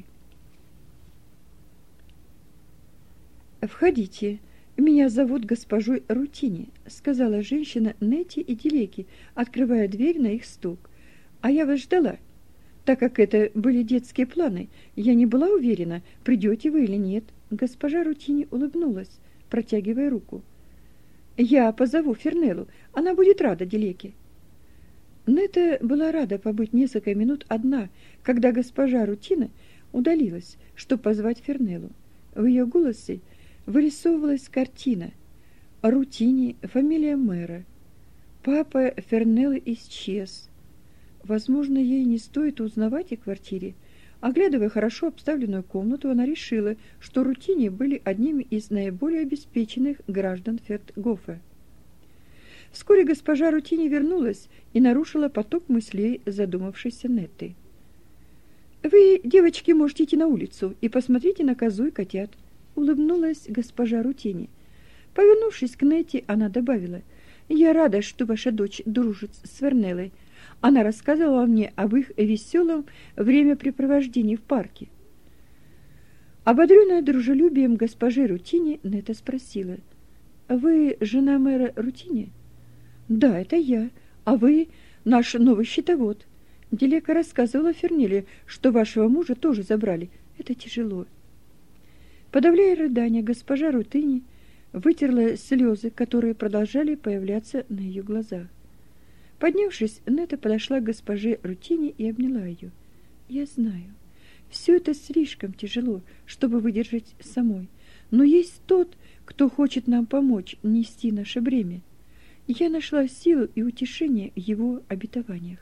«Входите, меня зовут госпожой Рутини», — сказала женщина Нетти и Дилеке, открывая дверь на их стук. «А я вас ждала. Так как это были детские планы, я не была уверена, придете вы или нет. Госпожа Рутини улыбнулась, протягивая руку. «Я позову Фернеллу, она будет рада Дилеке». Нетта была рада побыть несколько минут одна, когда госпожа Рутина удалилась, чтобы позвать Фернеллу. В ее голосе вырисовывалась картина. Рутини, фамилия мэра. Папа Фернеллы исчез. Возможно, ей не стоит узнавать о квартире. Оглядывая хорошо обставленную комнату, она решила, что Рутини были одними из наиболее обеспеченных граждан Фертгофа. Вскоре госпожа Рутини вернулась и нарушила поток мыслей задумавшейся Нетты. «Вы, девочки, можете идти на улицу и посмотрите на козу и котят», — улыбнулась госпожа Рутини. Повернувшись к Нетте, она добавила: «Я рада, что ваша дочь дружит с Фернеллой. Она рассказывала мне об их веселом времяпрепровождении в парке». Ободренная дружелюбием госпожи Рутини, Нетта спросила: «Вы жена мэра Рутини?» «Да, это я. А вы наш новый счетовод. Дилека рассказывала Фернелле, что вашего мужа тоже забрали. Это тяжело». Подавляя рыдания, госпожа Рутини вытерла слезы, которые продолжали появляться на ее глазах. Поднявшись, Нетта подошла к госпоже Рутини и обняла ее. «Я знаю, все это слишком тяжело, чтобы выдержать самой, но есть тот, кто хочет нам помочь нести наше бремя. Я нашла силу и утешение в его обетованиях».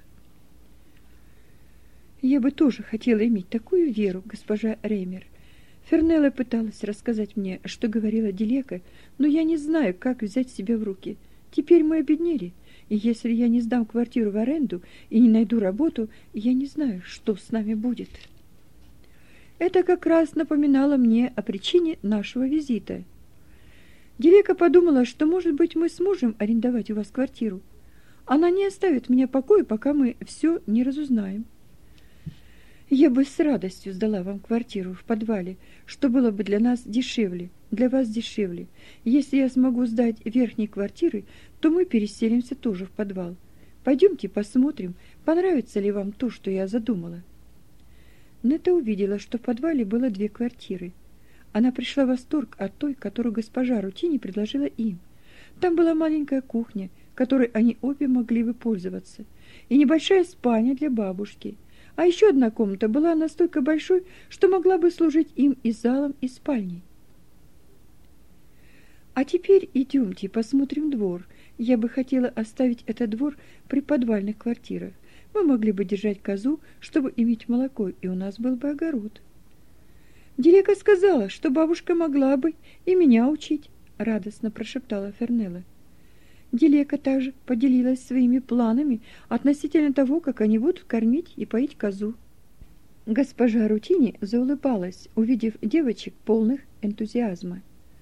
«Я бы тоже хотела иметь такую веру, госпожа Реймер. Фернелла пыталась рассказать мне, что говорила Дилека, но я не знаю, как взять себя в руки. Теперь мы обеднели, и если я не сдам квартиру в аренду и не найду работу, я не знаю, что с нами будет». Это как раз напоминало мне о причине нашего визита. Дилека подумала, что, может быть, мы сможем арендовать у вас квартиру. Она не оставит меня в покое, пока мы все не разузнаем. Я бы с радостью сдала вам квартиру в подвале, что было бы для нас дешевле, для вас дешевле. Если я смогу сдать верхние квартиры, то мы переселимся тоже в подвал. Пойдемте посмотрим, понравится ли вам то, что я задумала». Нетта увидела, что в подвале было 2 квартиры. Она пришла в восторг от той, которую госпожа Рутини предложила им. Там была маленькая кухня, которой они обе могли бы пользоваться, и небольшая спальня для бабушки. А еще одна комната была настолько большой, что могла бы служить им и залом, и спальней. «А теперь идемте посмотрим двор. Я бы хотела оставить этот двор при подвальных квартирах. Мы могли бы держать козу, чтобы иметь молоко, и у нас был бы огород». «Дилека сказала, что бабушка могла бы и меня учить», — радостно прошептала Фернелла. Дилека также поделилась своими планами относительно того, как они будут кормить и поить козу. Госпожа Рутини заулыбалась, увидев девочек, полных энтузиазма.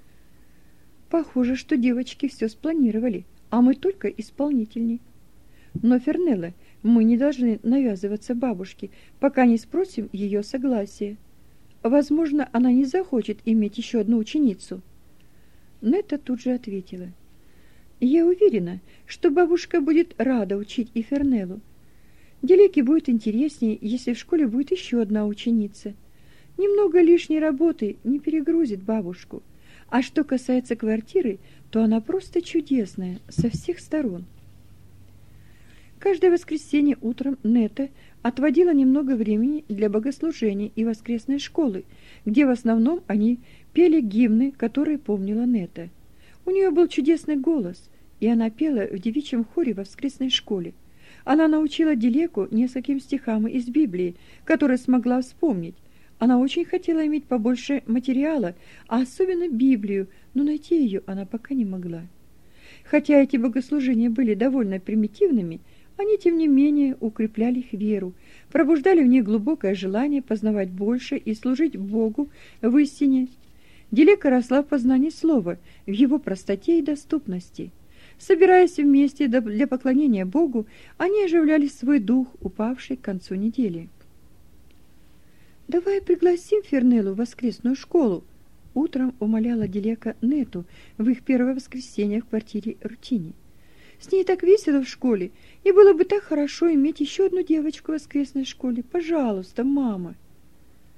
«Похоже, что девочки все спланировали, а мы только исполнительны. Но, Фернелла, мы не должны навязываться бабушке, пока не спросим ее согласия. Возможно, она не захочет иметь еще одну ученицу». Нетта тут же ответила: «Я уверена, что бабушка будет рада учить и Фернеллу. Дилеке будет интереснее, если в школе будет еще одна ученица. Немного лишней работы не перегрузит бабушку. А что касается квартиры, то она просто чудесная со всех сторон». Каждое воскресенье утром Нетта отводила немного времени для богослужений и воскресной школы, где в основном они пели гимны, которые помнила Нетта. У нее был чудесный голос, и она пела в девичьем хоре в воскресной школе. Она научила Дилеку нескольким стихам из Библии, которые смогла вспомнить. Она очень хотела иметь побольше материала, а особенно Библию, но найти ее она пока не могла. Хотя эти богослужения были довольно примитивными, они, тем не менее, укрепляли их веру, пробуждали в них глубокое желание познавать больше и служить Богу в истине. Дилека росла в познании слова, в его простоте и доступности. Собираясь вместе для поклонения Богу, они оживляли свой дух, упавший к концу недели. «Давай пригласим Фернеллу в воскресную школу», — утром умоляла Дилека Нетту в их первое воскресенье в квартире Рутини. «С ней так весело в школе, и было бы так хорошо иметь еще одну девочку в воскресной школе. Пожалуйста, мама».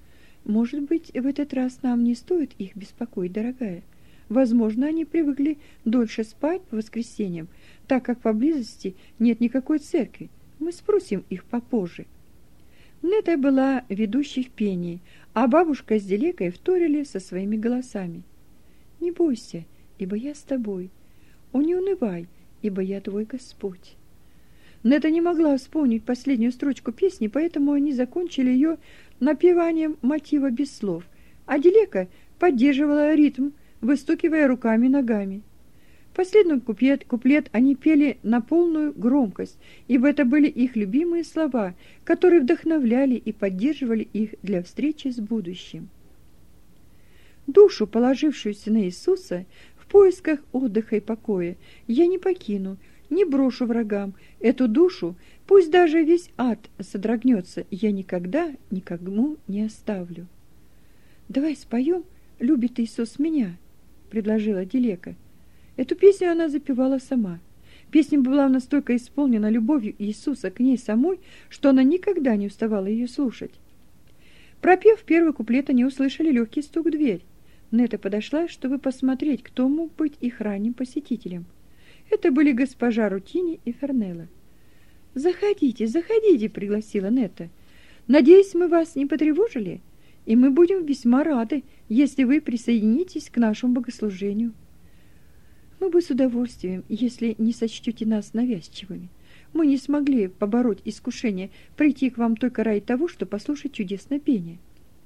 Может быть, в этот раз нам не стоит их беспокоить, дорогая. Возможно, они привыкли дольше спать по воскресеньям, так как поблизости нет никакой церкви. Мы спросим их попозже. Нета была ведущей в пении, а бабушка с Делекой вторили со своими голосами. «Не бойся, ибо я с тобой. О, не унывай, ибо я твой Господь». Нета не могла вспомнить последнюю строчку песни, поэтому они закончили ее напеванием мотива без слов, а Делека поддерживала ритм, выстукивая руками и ногами. Последний куплет они пели на полную громкость, ибо это были их любимые слова, которые вдохновляли и поддерживали их для встречи с будущим. Душу, положившуюся на Иисуса, в поисках отдыха и покоя, я не покину, не брошу врагам. Эту душу, пусть даже весь ад содрогнется, я никогда никому не оставлю. «Давай споем «Любит Иисус меня», — предложила Делека. Эту песню она запевала сама. Песня была настолько исполнена любовью Иисуса к ней самой, что она никогда не уставала ее слушать. Пропев первый куплет, они услышали легкий стук в дверь. Нета подошла, чтобы посмотреть, кто мог быть их ранним посетителем. Это были госпожа Рутини и Фернелла. «Заходите, заходите», — пригласила Нета. «Надеюсь, мы вас не потревожили, и мы будем весьма рады, если вы присоединитесь к нашему богослужению. Мы бы с удовольствием, если не сочтете нас навязчивыми. Мы не смогли побороть искушение прийти к вам только ради того, чтобы послушать чудесное пение».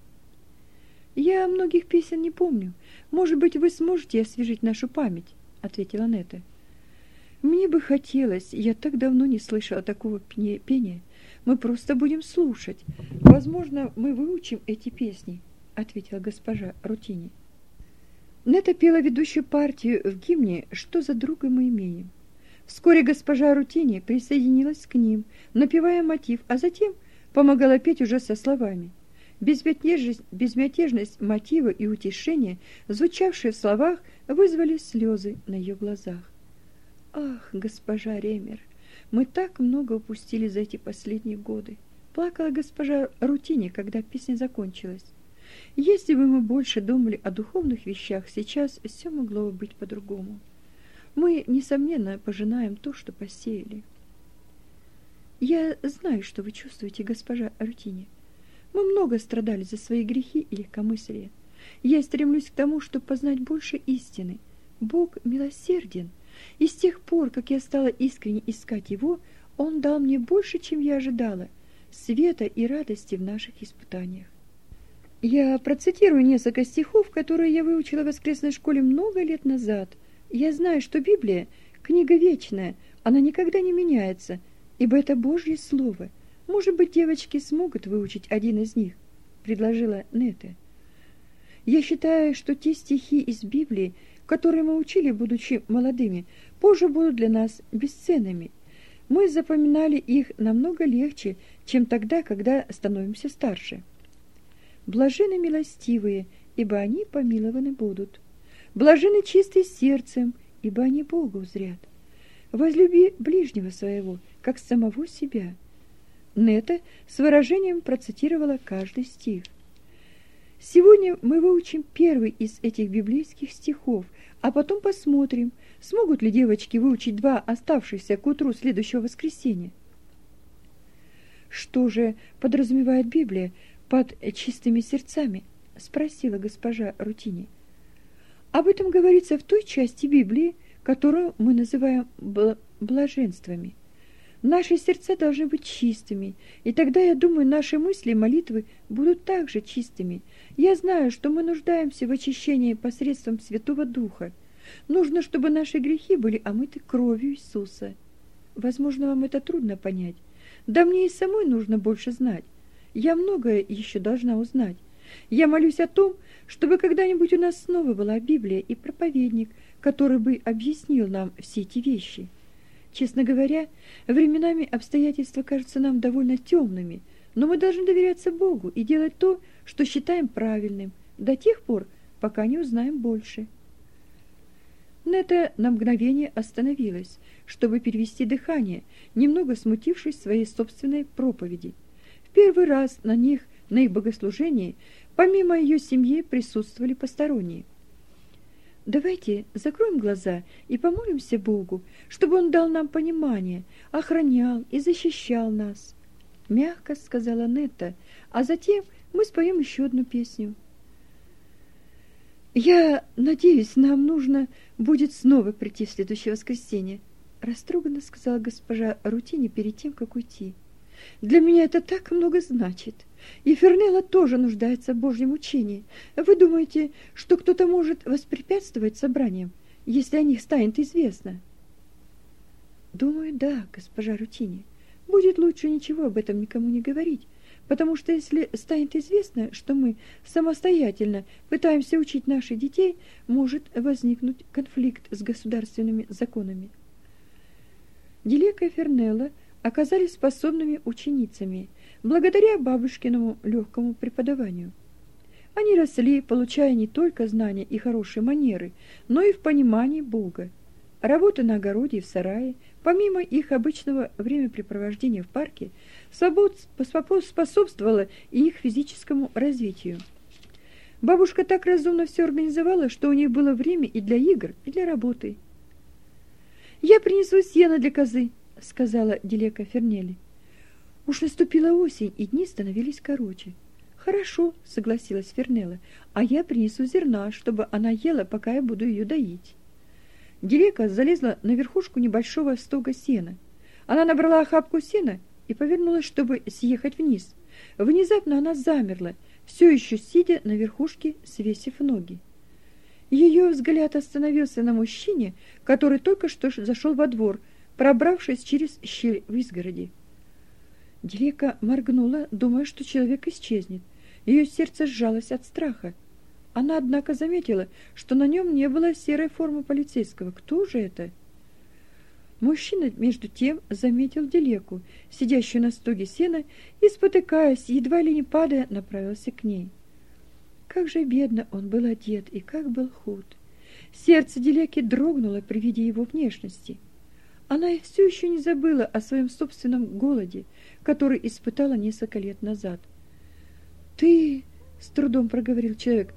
«Я многих песен не помню. Может быть, вы сможете освежить нашу память», — ответила Нета. «Мне бы хотелось, я так давно не слышала такого пения. Мы просто будем слушать. Возможно, мы выучим эти песни», — ответила госпожа Рутини. Нета пела ведущую партию в гимне «Что за друга мы имеем». Вскоре госпожа Рутини присоединилась к ним, напевая мотив, а затем помогала петь уже со словами. Безмятежность мотива и утешение, звучавшие в словах, вызвали слезы на ее глазах. «Ах, госпожа Ремер, мы так много упустили за эти последние годы», — плакала госпожа Рутини, когда песня закончилась. «Если бы мы больше думали о духовных вещах, сейчас все могло бы быть по-другому. Мы, несомненно, пожинаем то, что посеяли». «Я знаю, что вы чувствуете, госпожа Рутини. Мы много страдали за свои грехи и легкомыслие. Я стремлюсь к тому, чтобы познать больше истины. Бог милосерден, и с тех пор, как я стала искренне искать Его, Он дал мне больше, чем я ожидала, света и радости в наших испытаниях. Я процитирую несколько стихов, которые я выучила в воскресной школе много лет назад. Я знаю, что Библия – книга вечная, она никогда не меняется, ибо это Божье Слово. Может быть, девочки смогут выучить один из них, предложила Нета. Я считаю, что те стихи из Библии, которые мы учили, будучи молодыми, позже будут для нас бесценными. Мы запоминали их намного легче, чем тогда, когда становимся старше. Блаженны милостивые, ибо они помилованы будут. Блаженны чистые сердцем, ибо они Бога узрят. Возлюби ближнего своего, как самого себя. Нета с выражением процитировала каждый стих. Сегодня мы выучим первый из этих библейских стихов, а потом посмотрим, смогут ли девочки выучить два оставшихся к утру следующего воскресенья. «Что же подразумевает Библия под чистыми сердцами?» — спросила госпожа Рутини. «Об этом говорится в той части Библии, которую мы называем блаженствами. Наши сердца должны быть чистыми, и тогда, я думаю, наши мысли и молитвы будут также чистыми. Я знаю, что мы нуждаемся в очищении посредством Святого Духа. Нужно, чтобы наши грехи были омыты кровью Иисуса. Возможно, вам это трудно понять. Да мне и самой нужно больше знать. Я многое еще должна узнать. Я молюсь о том, чтобы когда-нибудь у нас снова была Библия и проповедник, который бы объяснил нам все эти вещи. Честно говоря, временами обстоятельства кажутся нам довольно темными, но мы должны доверяться Богу и делать то, что считаем правильным, до тех пор, пока не узнаем больше». Нета на мгновение остановилась, чтобы перевести дыхание, немного смутившись своей собственной проповеди. В первый раз на них На их богослужении помимо ее семьи присутствовали посторонние. Давайте закроем глаза и помолимся Богу, чтобы Он дал нам понимание, охранял и защищал нас, мягко сказала Нетта, а затем мы споем еще одну песню. Я надеюсь, нам нужно будет снова прийти в следующее воскресенье, растроганно сказала госпожа Рутини перед тем, как уйти. Для меня это так много значит. И Фернелла тоже нуждается в Божьем учении. Вы думаете, что кто-то может воспрепятствовать собраниям, если о них станет известно? Думаю, да, госпожа Рутини. Будет лучше ничего об этом никому не говорить, потому что если станет известно, что мы самостоятельно пытаемся учить наших детей, может возникнуть конфликт с государственными законами. Дилека и Фернелла оказались способными ученицами, благодаря бабушкиному легкому преподаванию. Они росли, получая не только знания и хорошие манеры, но и в понимании Бога. Работа на огороде и в сарае, помимо их обычного времяпрепровождения в парке, способствовала и их физическому развитию. Бабушка так разумно все организовала, что у них было время и для игр, и для работы. «Я принесу сено для козы», — сказала Дилека Фернелли. Уж наступила осень, и дни становились короче. «Хорошо», — согласилась Фернелла, — «а я принесу зерна, чтобы она ела, пока я буду ее доить». Дилека залезла на верхушку небольшого стога сена. Она набрала охапку сена и повернулась, чтобы съехать вниз. Внезапно она замерла, все еще сидя на верхушке, свесив ноги. Ее взгляд остановился на мужчине, который только что зашел во двор, пробравшись через щель в изгороди. Дилека моргнула, думая, что человек исчезнет. Ее сердце сжалось от страха. Она, однако, заметила, что на нем не было серой формы полицейского. Кто же это? Мужчина, между тем, заметил Дилеку, сидящую на стоге сена, и, спотыкаясь, едва ли не падая, направился к ней. Как же бедно он был одет и как был худ. Сердце Дилеки дрогнуло при виде его внешности. Она все еще не забыла о своем собственном голоде, который испытала несколько лет назад. «Ты...» — с трудом проговорил человек.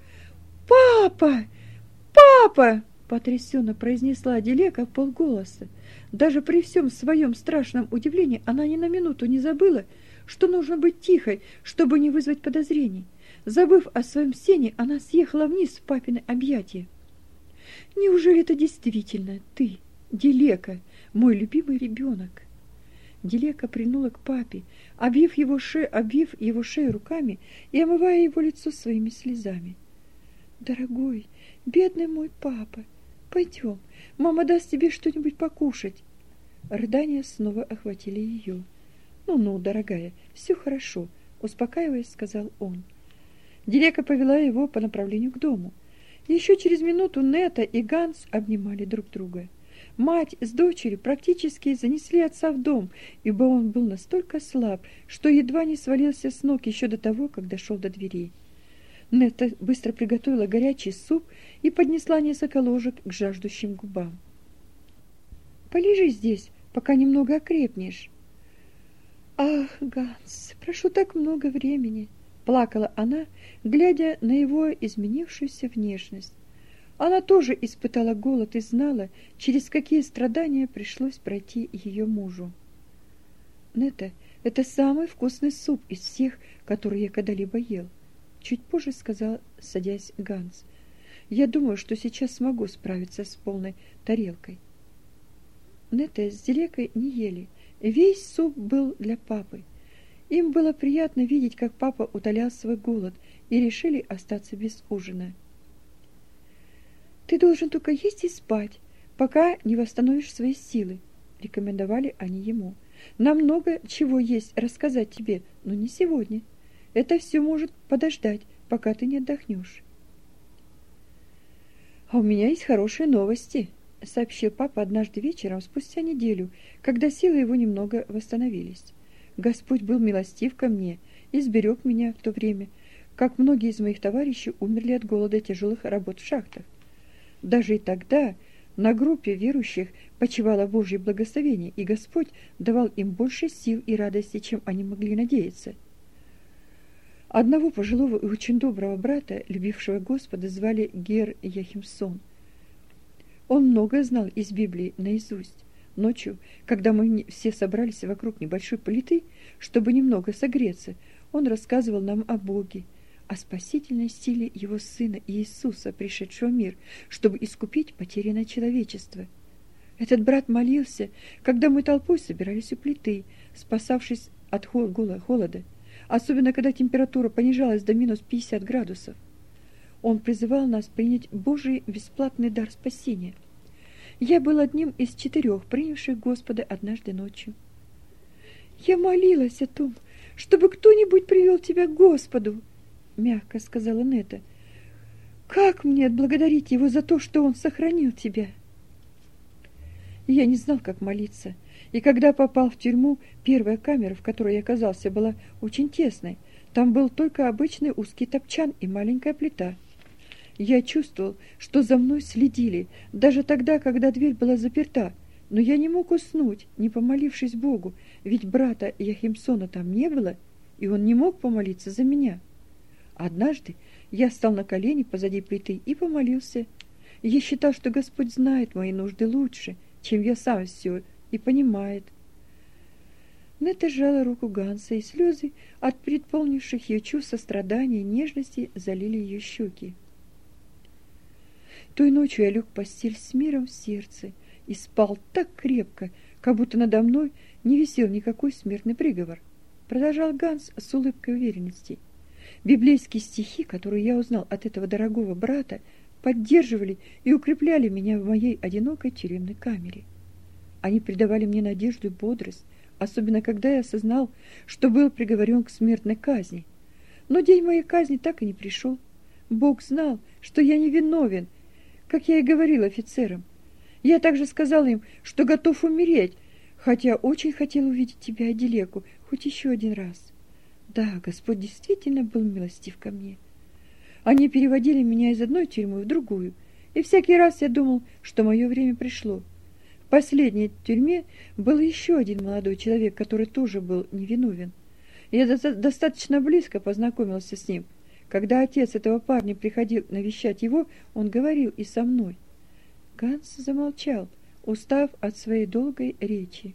«Папа! Папа!» — потрясенно произнесла Дилека вполголоса. Даже при всем своем страшном удивлении она ни на минуту не забыла, что нужно быть тихой, чтобы не вызвать подозрений. Забыв о своем сене, она съехала вниз в папины объятия. «Неужели это действительно ты, Дилека, мой любимый ребенок?» Дилека прильнула к папе, обвив его шею руками и омывая его лицо своими слезами. «Дорогой, бедный мой папа, пойдем, мама даст тебе что-нибудь покушать». Рыдания снова охватили ее. «Ну-ну, дорогая, все хорошо», — успокаиваясь, сказал он. Дилека повела его по направлению к дому. Еще через минуту Нетта и Ганс обнимали друг друга. Мать с дочерью практически занесли отца в дом, ибо он был настолько слаб, что едва не свалился с ног еще до того, как дошел до дверей. Нетта быстро приготовила горячий суп и поднесла несколько ложек к жаждущим губам. «Полежи здесь, пока немного окрепнешь». «Ах, Ганс, прошу так много времени», — плакала она, глядя на его изменившуюся внешность. Она тоже испытала голод и знала, через какие страдания пришлось пройти ее мужу. «Нетта, это самый вкусный суп из всех, которые я когда-либо ел», — чуть позже сказал, садясь Ганс. «Я думаю, что сейчас смогу справиться с полной тарелкой». Нетта с Дилекой не ели. Весь суп был для папы. Им было приятно видеть, как папа утолял свой голод, и решили остаться без ужина. «Ты должен только есть и спать, пока не восстановишь свои силы», — рекомендовали они ему. «Нам много чего есть рассказать тебе, но не сегодня. Это все может подождать, пока ты не отдохнешь». «А у меня есть хорошие новости», — сообщил папа однажды вечером, спустя неделю, когда силы его немного восстановились. «Господь был милостив ко мне и сберег меня в то время, как многие из моих товарищей умерли от голода и тяжелых работ в шахтах. Даже и тогда на группе верующих почивало Божье благословение, и Господь давал им больше сил и радости, чем они могли надеяться. Одного пожилого и очень доброго брата, любившего Господа, звали Гер Яхимсон. Он многое знал из Библии наизусть. Ночью, когда мы все собрались вокруг небольшой плиты, чтобы немного согреться, он рассказывал нам о Боге, о спасительной силе Его Сына Иисуса, пришедшего в мир, чтобы искупить потерянное человечество. Этот брат молился, когда мы толпой собирались у плиты, спасавшись от холода, особенно когда температура понижалась до минус 50 градусов. Он призывал нас принять Божий бесплатный дар спасения. Я был одним из 4, принявших Господа однажды ночью. «Я молилась о том, чтобы кто-нибудь привел тебя к Господу», — мягко сказала Нета. «Как мне отблагодарить Его за то, что Он сохранил тебя?» Я не знал, как молиться, и когда попал в тюрьму, первая камера, в которой я оказался, была очень тесной. Там был только обычный узкий топчан и маленькая плита. Я чувствовал, что за мной следили, даже тогда, когда дверь была заперта, но я не мог уснуть, не помолившись Богу, ведь брата Яхимсона там не было, и он не мог помолиться за меня. Однажды я встал на колени позади плиты и помолился. Я считал, что Господь знает мои нужды лучше, чем я сам все, и понимает. Нета сжала руку Ганса, и слезы от преисполнивших ее чувств сострадания и нежности залили ее щеки. Той ночью я лег в постель с миром в сердце и спал так крепко, как будто надо мной не висел никакой смертный приговор. Продолжал Ганс с улыбкой уверенности. Библейские стихи, которые я узнал от этого дорогого брата, поддерживали и укрепляли меня в моей одинокой тюремной камере. Они придавали мне надежду и бодрость, особенно когда я осознал, что был приговорен к смертной казни. Но день моей казни так и не пришел. Бог знал, что я невиновен, как я и говорил офицерам. Я также сказал им, что готов умереть, хотя очень хотел увидеть тебя, Аделеку, хоть еще один раз. Да, Господь действительно был милостив ко мне. Они переводили меня из одной тюрьмы в другую, и всякий раз я думал, что мое время пришло. В последней тюрьме был еще один молодой человек, который тоже был невиновен. Я достаточно близко познакомился с ним. Когда отец этого парня приходил навещать его, он говорил и со мной. Ганс замолчал, устав от своей долгой речи.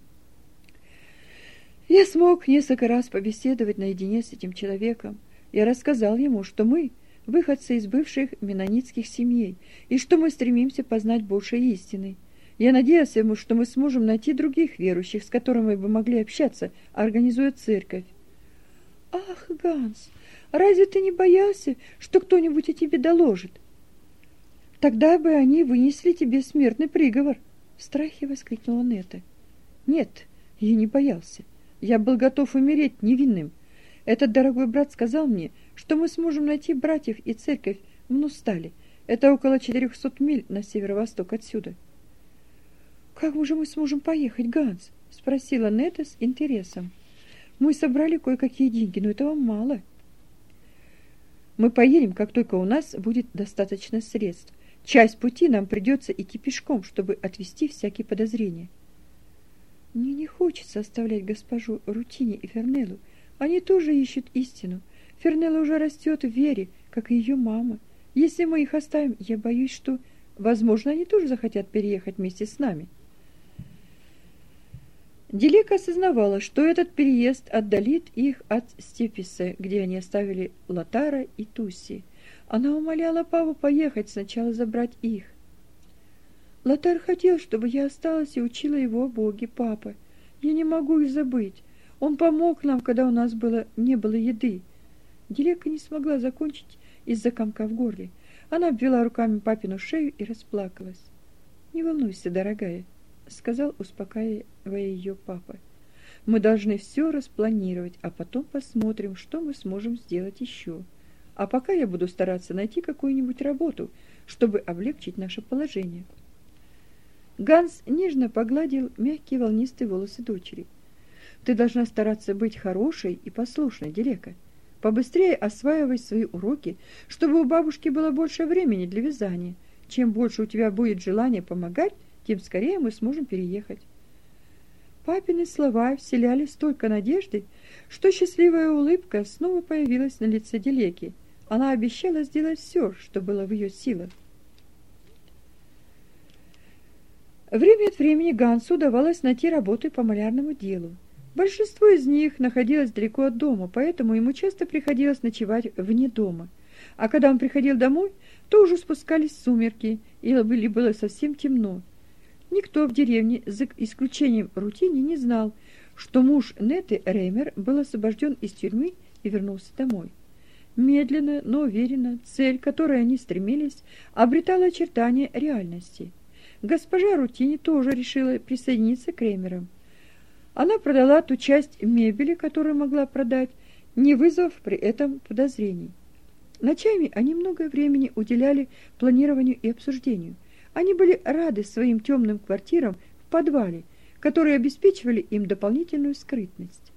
Я смог несколько раз побеседовать наедине с этим человеком. Я рассказал ему, что мы выходцы из бывших меннонитских семей, и что мы стремимся познать Божьей истины. Я надеялся ему, что мы сможем найти других верующих, с которыми бы могли общаться, организуя церковь. «Ах, Ганс, разве ты не боялся, что кто-нибудь о тебе доложит? Тогда бы они вынесли тебе смертный приговор!» В страхе воскликнула Нета. «Нет, я не боялся. Я был готов умереть невинным. Этот дорогой брат сказал мне, что мы сможем найти братьев и церковь в Нустале. Это около 400 миль на северо-восток отсюда». «Как же мы сможем поехать, Ганс?» — спросила Нета с интересом. «Мы собрали кое-какие деньги, но этого мало». «Мы поедем, как только у нас будет достаточно средств. Часть пути нам придется идти пешком, чтобы отвести всякие подозрения». «Мне не хочется оставлять госпожу Рутини и Фернеллу. Они тоже ищут истину. Фернелла уже растет в вере, как и ее мама. Если мы их оставим, я боюсь, что, возможно, они тоже захотят переехать вместе с нами». Делека осознавала, что этот переезд отдалит их от Степиса, где они оставили Лотара и Тусси. Она умоляла папу поехать сначала забрать их. «Лотар хотел, чтобы я осталась и учила его о Боге, папа. Я не могу их забыть. Он помог нам, когда у нас не было еды». Делека не смогла закончить из-за комка в горле. Она обвела руками папину шею и расплакалась. «Не волнуйся, дорогая», — сказал, успокаивая ее папа. «Мы должны все распланировать, а потом посмотрим, что мы сможем сделать еще. А пока я буду стараться найти какую-нибудь работу, чтобы облегчить наше положение». Ганс нежно погладил мягкие волнистые волосы дочери. «Ты должна стараться быть хорошей и послушной, Делека. Побыстрее осваивай свои уроки, чтобы у бабушки было больше времени для вязания. Чем больше у тебя будет желания помогать, тем скорее мы сможем переехать». Папины слова вселяли столько надежды, что счастливая улыбка снова появилась на лице Дилеки. Она обещала сделать все, что было в ее силах. Время от времени Гансу удавалось найти работы по малярному делу. Большинство из них находилось далеко от дома, поэтому ему часто приходилось ночевать вне дома. А когда он приходил домой, то уже спускались сумерки, или было совсем темно. Никто в деревне, за исключением Рутини, не знал, что муж Нетты, Реймер, был освобожден из тюрьмы и вернулся домой. Медленно, но уверенно, цель, к которой они стремились, обретала очертания реальности. Госпожа Рутини тоже решила присоединиться к Реймерам. Она продала ту часть мебели, которую могла продать, не вызвав при этом подозрений. Ночами они много времени уделяли планированию и обсуждению. Они были рады своим темным квартирам в подвале, которые обеспечивали им дополнительную скрытность.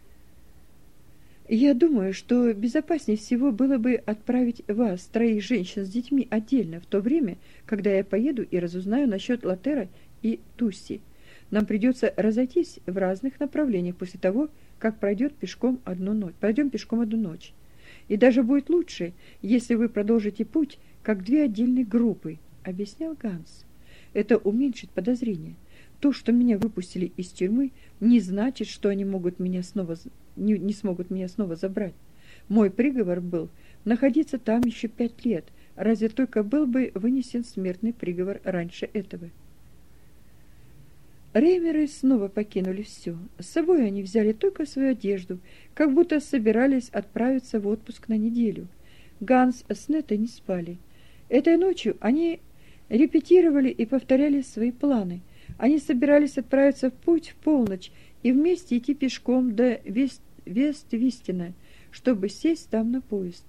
Я думаю, что безопаснее всего было бы отправить вас, троих женщин с детьми, отдельно, в то время, когда я поеду и разузнаю насчет Латера и Тусси. Нам придется разойтись в разных направлениях после того, как пойдем пешком одну ночь. И даже будет лучше, если вы продолжите путь, как две отдельные группы, объяснял Ганс. Это уменьшит подозрения. То, что меня выпустили из тюрьмы, не значит, что они могут меня снова не смогут меня снова забрать. Мой приговор был находиться там еще 5 лет. Разве только был бы вынесен смертный приговор раньше этого. Реймеры снова покинули все. С собой они взяли только свою одежду, как будто собирались отправиться в отпуск на неделю. Ганс с Неттой не спали. Этой ночью они репетировали и повторяли свои планы. Они собирались отправиться в путь в полночь и вместе идти пешком до Вест-Вистина, чтобы сесть там на поезд.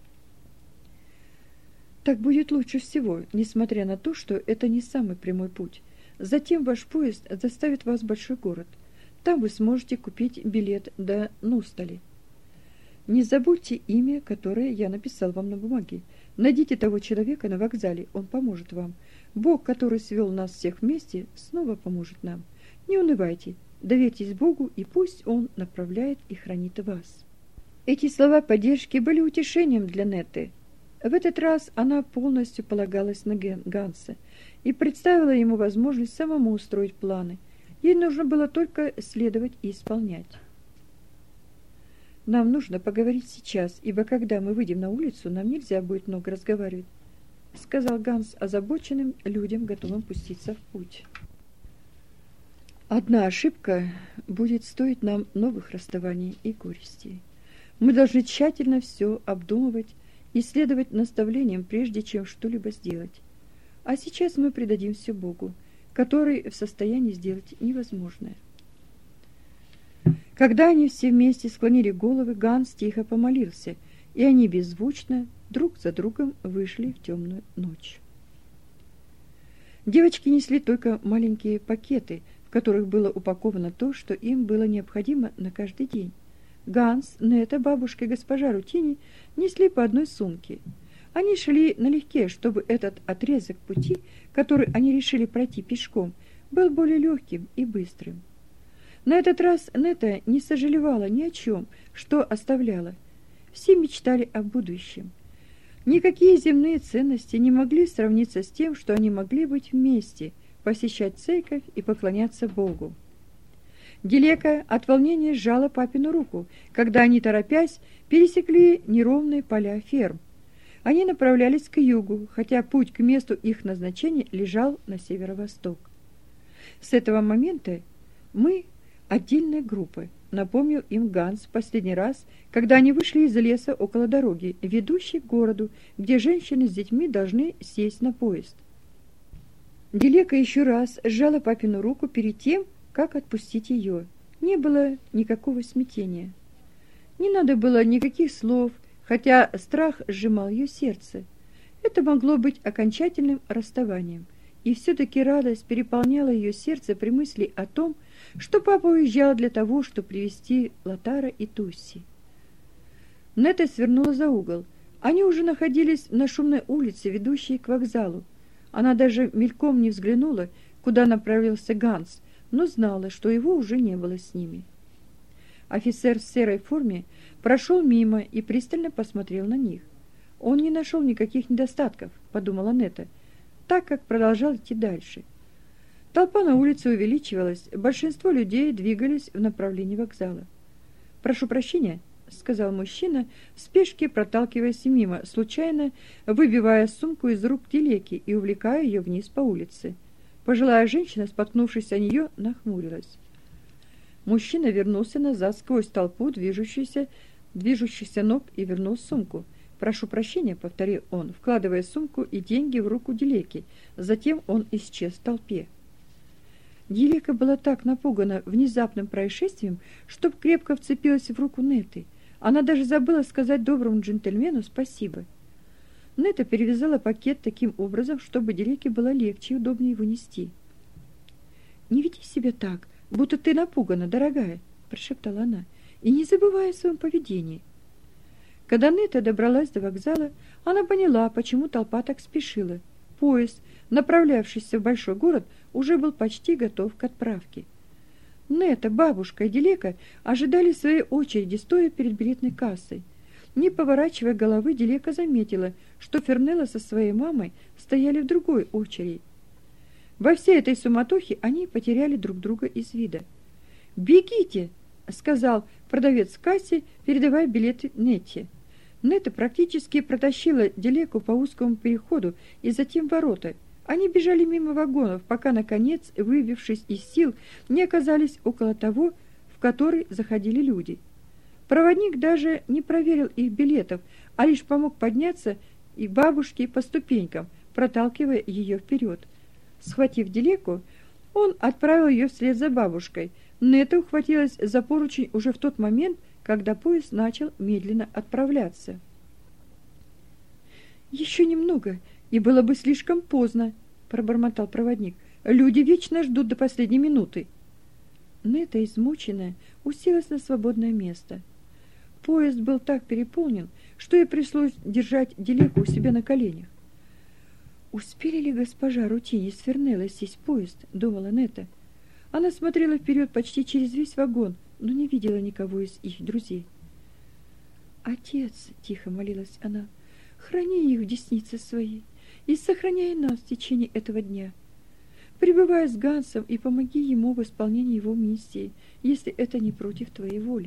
Так будет лучше всего, несмотря на то, что это не самый прямой путь. Затем ваш поезд доставит вас в большой город. Там вы сможете купить билет до Нустали. Не забудьте имя, которое я написал вам на бумаге. Найдите того человека на вокзале, он поможет вам. Бог, который свел нас всех вместе, снова поможет нам. Не унывайте, доверьтесь Богу, и пусть Он направляет и хранит вас. Эти слова поддержки были утешением для Нетты. В этот раз она полностью полагалась на Ганса и представила ему возможность самому устроить планы. Ей нужно было только следовать и исполнять. Нам нужно поговорить сейчас, ибо когда мы выйдем на улицу, нам нельзя будет много разговаривать, сказал Ганс озабоченным людям, готовым пуститься в путь. Одна ошибка будет стоить нам новых расставаний и горестей. Мы должны тщательно все обдумывать и следовать наставлениям, прежде чем что-либо сделать. А сейчас мы предадим все Богу, который в состоянии сделать невозможное. Когда они все вместе склонили головы, Ганс тихо помолился, и они беззвучно друг за другом вышли в темную ночь. Девочки несли только маленькие пакеты, в которых было упаковано то, что им было необходимо на каждый день. Ганс, Нетта, бабушка и госпожа Рутини несли по одной сумке. Они шли налегке, чтобы этот отрезок пути, который они решили пройти пешком, был более легким и быстрым. На этот раз Нетта не сожалевала ни о чем, что оставляла. Все мечтали о будущем. Никакие земные ценности не могли сравниться с тем, что они могли быть вместе, посещать церковь и поклоняться Богу. Дилека от волнения сжала папину руку, когда они, торопясь, пересекли неровные поля ферм. Они направлялись к югу, хотя путь к месту их назначения лежал на северо-восток. С этого момента мы отдельная группа, напомнил им Ганс в последний раз, когда они вышли из леса около дороги, ведущей к городу, где женщины с детьми должны сесть на поезд. Дилека еще раз сжала папину руку перед тем, как отпустить ее. Не было никакого смятения. Не надо было никаких слов, хотя страх сжимал ее сердце. Это могло быть окончательным расставанием, и все-таки радость переполняла ее сердце при мысли о том, что папа уезжал для того, чтобы привезти Латара и Тусси. Нетта свернула за угол. Они уже находились на шумной улице, ведущей к вокзалу. Она даже мельком не взглянула, куда направился Ганс, но знала, что его уже не было с ними. Офицер в серой форме прошел мимо и пристально посмотрел на них. Он не нашел никаких недостатков, подумала Нетта, так как продолжал идти дальше. Толпа на улице увеличивалась, большинство людей двигались в направлении вокзала. «Прошу прощения», — сказал мужчина, в спешке проталкиваясь мимо, случайно выбивая сумку из рук Дилеки и увлекая ее вниз по улице. Пожилая женщина, споткнувшись о нее, нахмурилась. Мужчина вернулся назад сквозь толпу движущихся ног и вернул сумку. «Прошу прощения», — повторил он, вкладывая сумку и деньги в руку Дилеки. Затем он исчез в толпе. Дилека была так напугана внезапным происшествием, что крепко вцепилась в руку Нетты. Она даже забыла сказать доброму джентльмену спасибо. Нетта перевязала пакет таким образом, чтобы Дилеке было легче и удобнее его нести. «Не веди себя так, будто ты напугана, дорогая», — прошептала она, — «и не забывай о своем поведении». Когда Нетта добралась до вокзала, она поняла, почему толпа так спешила. Поезд, направлявшийся в большой город, уже был почти готов к отправке. Нетта, бабушка и Дилека ожидали своей очереди, стоя перед билетной кассой. Не поворачивая головы, Дилека заметила, что Фернелла со своей мамой стояли в другой очереди. Во всей этой суматохе они потеряли друг друга из вида. «Бегите!» — сказал продавец в кассе, передавая билеты Нетте. Нетта практически протащила Дилеку по узкому переходу и затем ворота. Они бежали мимо вагонов, пока, наконец, выбившись из сил, не оказались около того, в который заходили люди. Проводник даже не проверил их билетов, а лишь помог подняться и бабушке по ступенькам, проталкивая ее вперед. Схватив Дилеку, он отправил ее вслед за бабушкой. Нетта ухватилась за поручень уже в тот момент, когда поезд начал медленно отправляться. «Еще немного, и было бы слишком поздно», — пробормотал проводник. «Люди вечно ждут до последней минуты». Нетта, измученная, уселась на свободное место. Поезд был так переполнен, что ей пришлось держать Дилеку у себя на коленях. «Успели ли госпожа Рутини с Фернеллой сесть в поезд?» — думала Нетта. Она смотрела вперед почти через весь вагон, но не видела никого из их друзей. «Отец», — тихо молилась она, — «храни их в деснице своей и сохраняй нас в течение этого дня. Пребывай с Гансом и помоги ему в исполнении его миссии, если это не против твоей воли».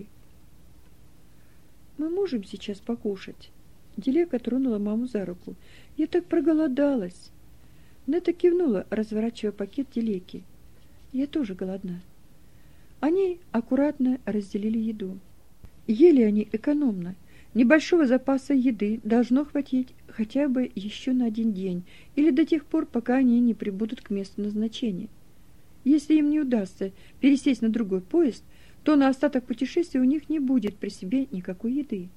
«Мы можем сейчас покушать?» Дилека тронула маму за руку. «Я так проголодалась!» Нетта кивнула, разворачивая пакет Дилеки. «Я тоже голодна». Они аккуратно разделили еду. Ели они экономно. Небольшого запаса еды должно хватить хотя бы еще на один день или до тех пор, пока они не прибудут к месту назначения. Если им не удастся пересесть на другой поезд, то на остаток путешествия у них не будет при себе никакой еды.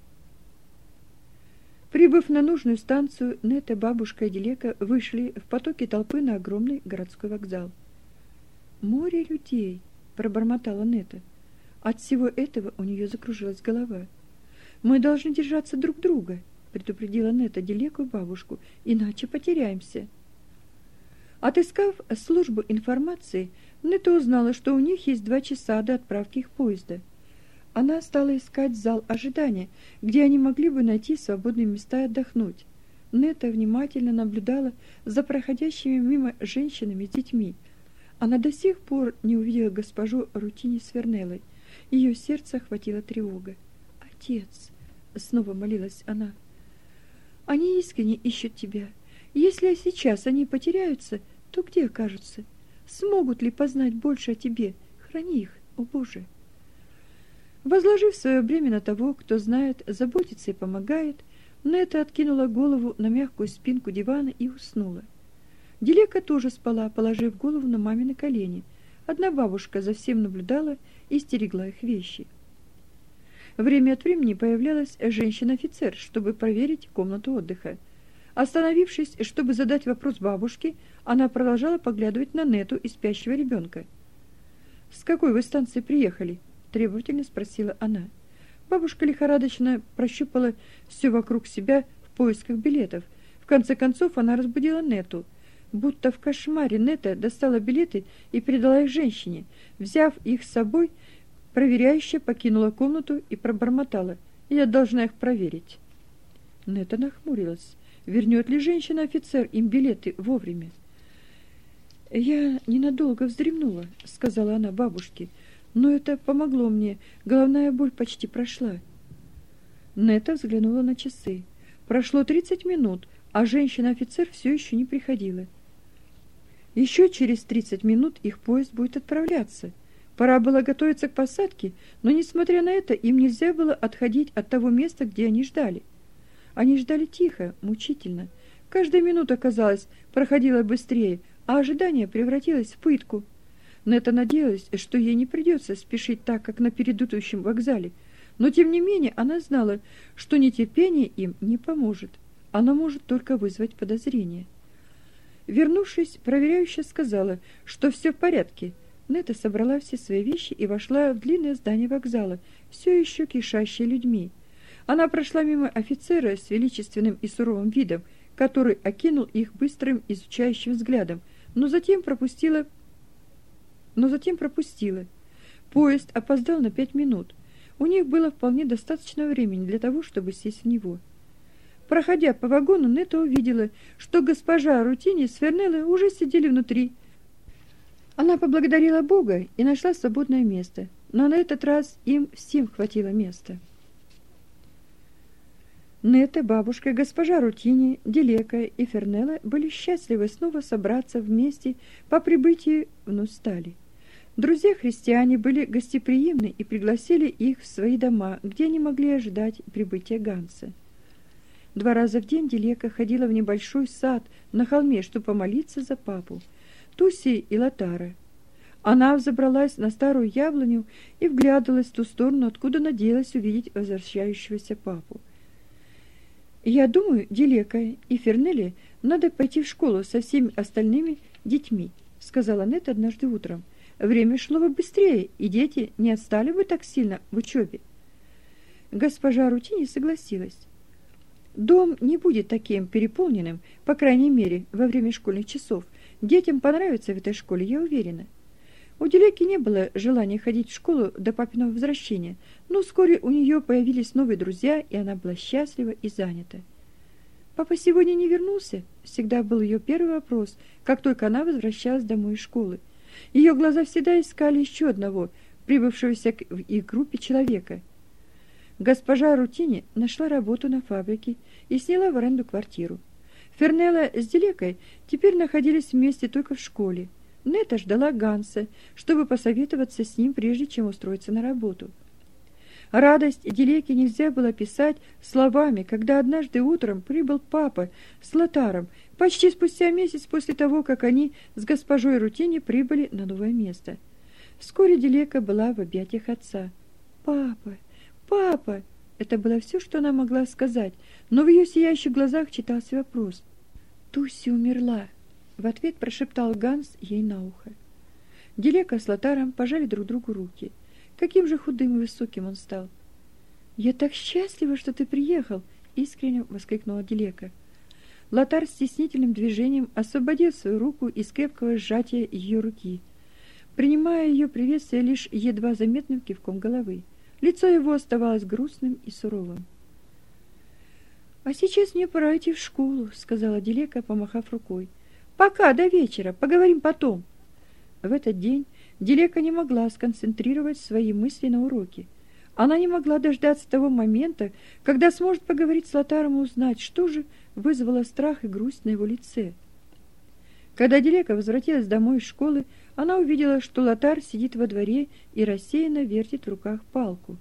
Прибыв на нужную станцию, Нетта, бабушка и Дилека вышли в потоке толпы на огромный городской вокзал. «Море людей!» — пробормотала Нетта. От всего этого у нее закружилась голова. «Мы должны держаться друг друга», — предупредила Нетта Дилеку и бабушку, — «иначе потеряемся». Отыскав службу информации, Нетта узнала, что у них есть 2 часа до отправки их поезда. Она стала искать зал ожидания, где они могли бы найти свободные места и отдохнуть. Нетта внимательно наблюдала за проходящими мимо женщинами с детьми. Она до сих пор не увидела госпожу Рутини с Фернеллой. Ее сердце охватила тревога. «Отец!» — снова молилась она. «Они искренне ищут тебя. Если сейчас они потеряются, то где окажутся? Смогут ли познать больше о тебе? Храни их, о Боже!» Возложив свое бремя на того, кто знает, заботится и помогает, Нетта откинула голову на мягкую спинку дивана и уснула. Дилека тоже спала, положив голову на мамины колени. Одна бабушка за всем наблюдала и стерегла их вещи. Время от времени появлялась женщина-офицер, чтобы проверить комнату отдыха. Остановившись, чтобы задать вопрос бабушке, она продолжала поглядывать на Нетту и спящего ребенка. «С какой вы станции приехали?» — требовательно спросила она. Бабушка лихорадочно прощупала все вокруг себя в поисках билетов. В конце концов она разбудила Нетту. Будто в кошмаре Нета достала билеты и передала их женщине. Взяв их с собой, проверяющая покинула комнату и пробормотала: «Я должна их проверить». Нета нахмурилась. Вернет ли женщина-офицер им билеты вовремя? «Я ненадолго вздремнула», — сказала она бабушке, «но это помогло мне. Головная боль почти прошла». Нета взглянула на часы. Прошло 30 минут, а женщина-офицер все еще не приходила. Еще через 30 минут их поезд будет отправляться. Пора было готовиться к посадке, но, несмотря на это, им нельзя было отходить от того места, где они ждали. Они ждали тихо, мучительно. Каждая минута, казалось, проходила быстрее, а ожидание превратилось в пытку. Нета надеялась, что ей не придется спешить так, как на предыдущем вокзале, но тем не менее она знала, что нетерпение им не поможет. Оно может только вызвать подозрение. Вернувшись, проверяющая сказала, что все в порядке. Нета собрала все свои вещи и вошла в длинное здание вокзала, все еще кишащее людьми. Она прошла мимо офицера с величественным и суровым видом, который окинул их быстрым изучающим взглядом, но затем пропустила. Поезд опоздал на 5 минут. У них было вполне достаточно времени для того, чтобы сесть в него. Проходя по вагону, Нета увидела, что госпожа Рутини с Фернеллой уже сидели внутри. Она поблагодарила Бога и нашла свободное место, но на этот раз им всем хватило места. Нета, бабушка, госпожа Рутини, Дилека и Фернелла были счастливы снова собраться вместе по прибытии в Нустали. Друзья-христиане были гостеприимны и пригласили их в свои дома, где они могли ожидать прибытия Ганса. 2 раза в день Дилека ходила в небольшой сад на холме, чтобы помолиться за папу, Туси и Лотара. Она взобралась на старую яблоню и вглядывалась в ту сторону, откуда надеялась увидеть возвращающегося папу. «Я думаю, Дилека и Фернелле надо пойти в школу со всеми остальными детьми», — сказала Нета однажды утром. «Время шло бы быстрее, и дети не отстали бы так сильно в учебе». Госпожа Рутини согласилась. Дом не будет таким переполненным, по крайней мере, во время школьных часов. Детям понравится в этой школе, я уверена. У Дилеки не было желания ходить в школу до папиного возвращения, но вскоре у нее появились новые друзья, и она была счастлива и занята. «Папа сегодня не вернулся?» Всегда был ее первый вопрос, как только она возвращалась домой из школы. Ее глаза всегда искали еще одного, прибывшегося к их группе человека. Госпожа Рутини нашла работу на фабрике и сняла в аренду квартиру. Фернелла с Дилекой теперь находились вместе только в школе. Нета ждала Ганса, чтобы посоветоваться с ним, прежде чем устроиться на работу. Радость Дилеки нельзя было описать словами, когда однажды утром прибыл папа с Лотаром, почти спустя месяц после того, как они с госпожой Рутини прибыли на новое место. Вскоре Дилека была в объятиях отца. «Папа! Папа!» Это было все, что она могла сказать, но в ее сияющих глазах читался вопрос. «Туси умерла!» В ответ прошептал Ганс ей на ухо. Дилека с Лотаром пожали друг другу руки. Каким же худым и высоким он стал. «Я так счастлива, что ты приехал!» — искренне воскликнула Дилека. Лотар стеснительным движением освободил свою руку из крепкого сжатия ее руки, принимая ее приветствие лишь едва заметным кивком головы. Лицо его оставалось грустным и суровым. «А сейчас мне пора идти в школу», — сказала Дилека, помахав рукой. «Пока, до вечера, поговорим потом». В этот день Дилека не могла сконцентрировать свои мысли на уроке. Она не могла дождаться того момента, когда сможет поговорить с Лотаром и узнать, что же вызвало страх и грусть на его лице. Когда Дилека возвратилась домой из школы, она увидела, что Лотар сидит во дворе и рассеянно вертит в руках палку.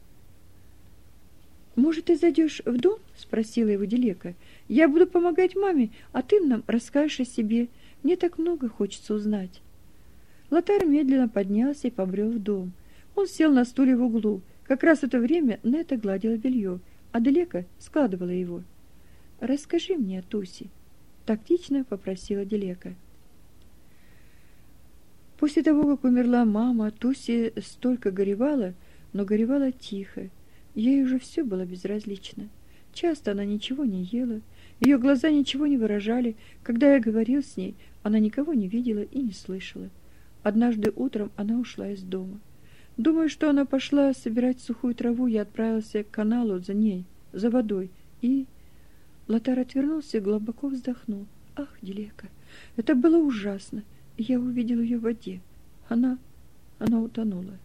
«Может, ты зайдешь в дом?» — спросила его Дилека. «Я буду помогать маме, а ты нам расскажешь о себе. Мне так много хочется узнать». Лотар медленно поднялся и побрел в дом. Он сел на стуле в углу. Как раз в это время Нета гладила белье, а Дилека складывала его. «Расскажи мне о Туси», — тактично попросила Дилека. После того, как умерла мама, Туси столько горевала, но горевала тихо. Ей уже все было безразлично. Часто она ничего не ела, Ее глаза ничего не выражали. Когда я говорил с ней, она никого не видела и не слышала. Однажды утром она ушла из дома. Думаю, что она пошла собирать сухую траву, я отправился к каналу за ней, за водой, и... Лотар отвернулся и глубоко вздохнул. Ах, Дилека, это было ужасно. Я увидел ее в воде. Она утонула.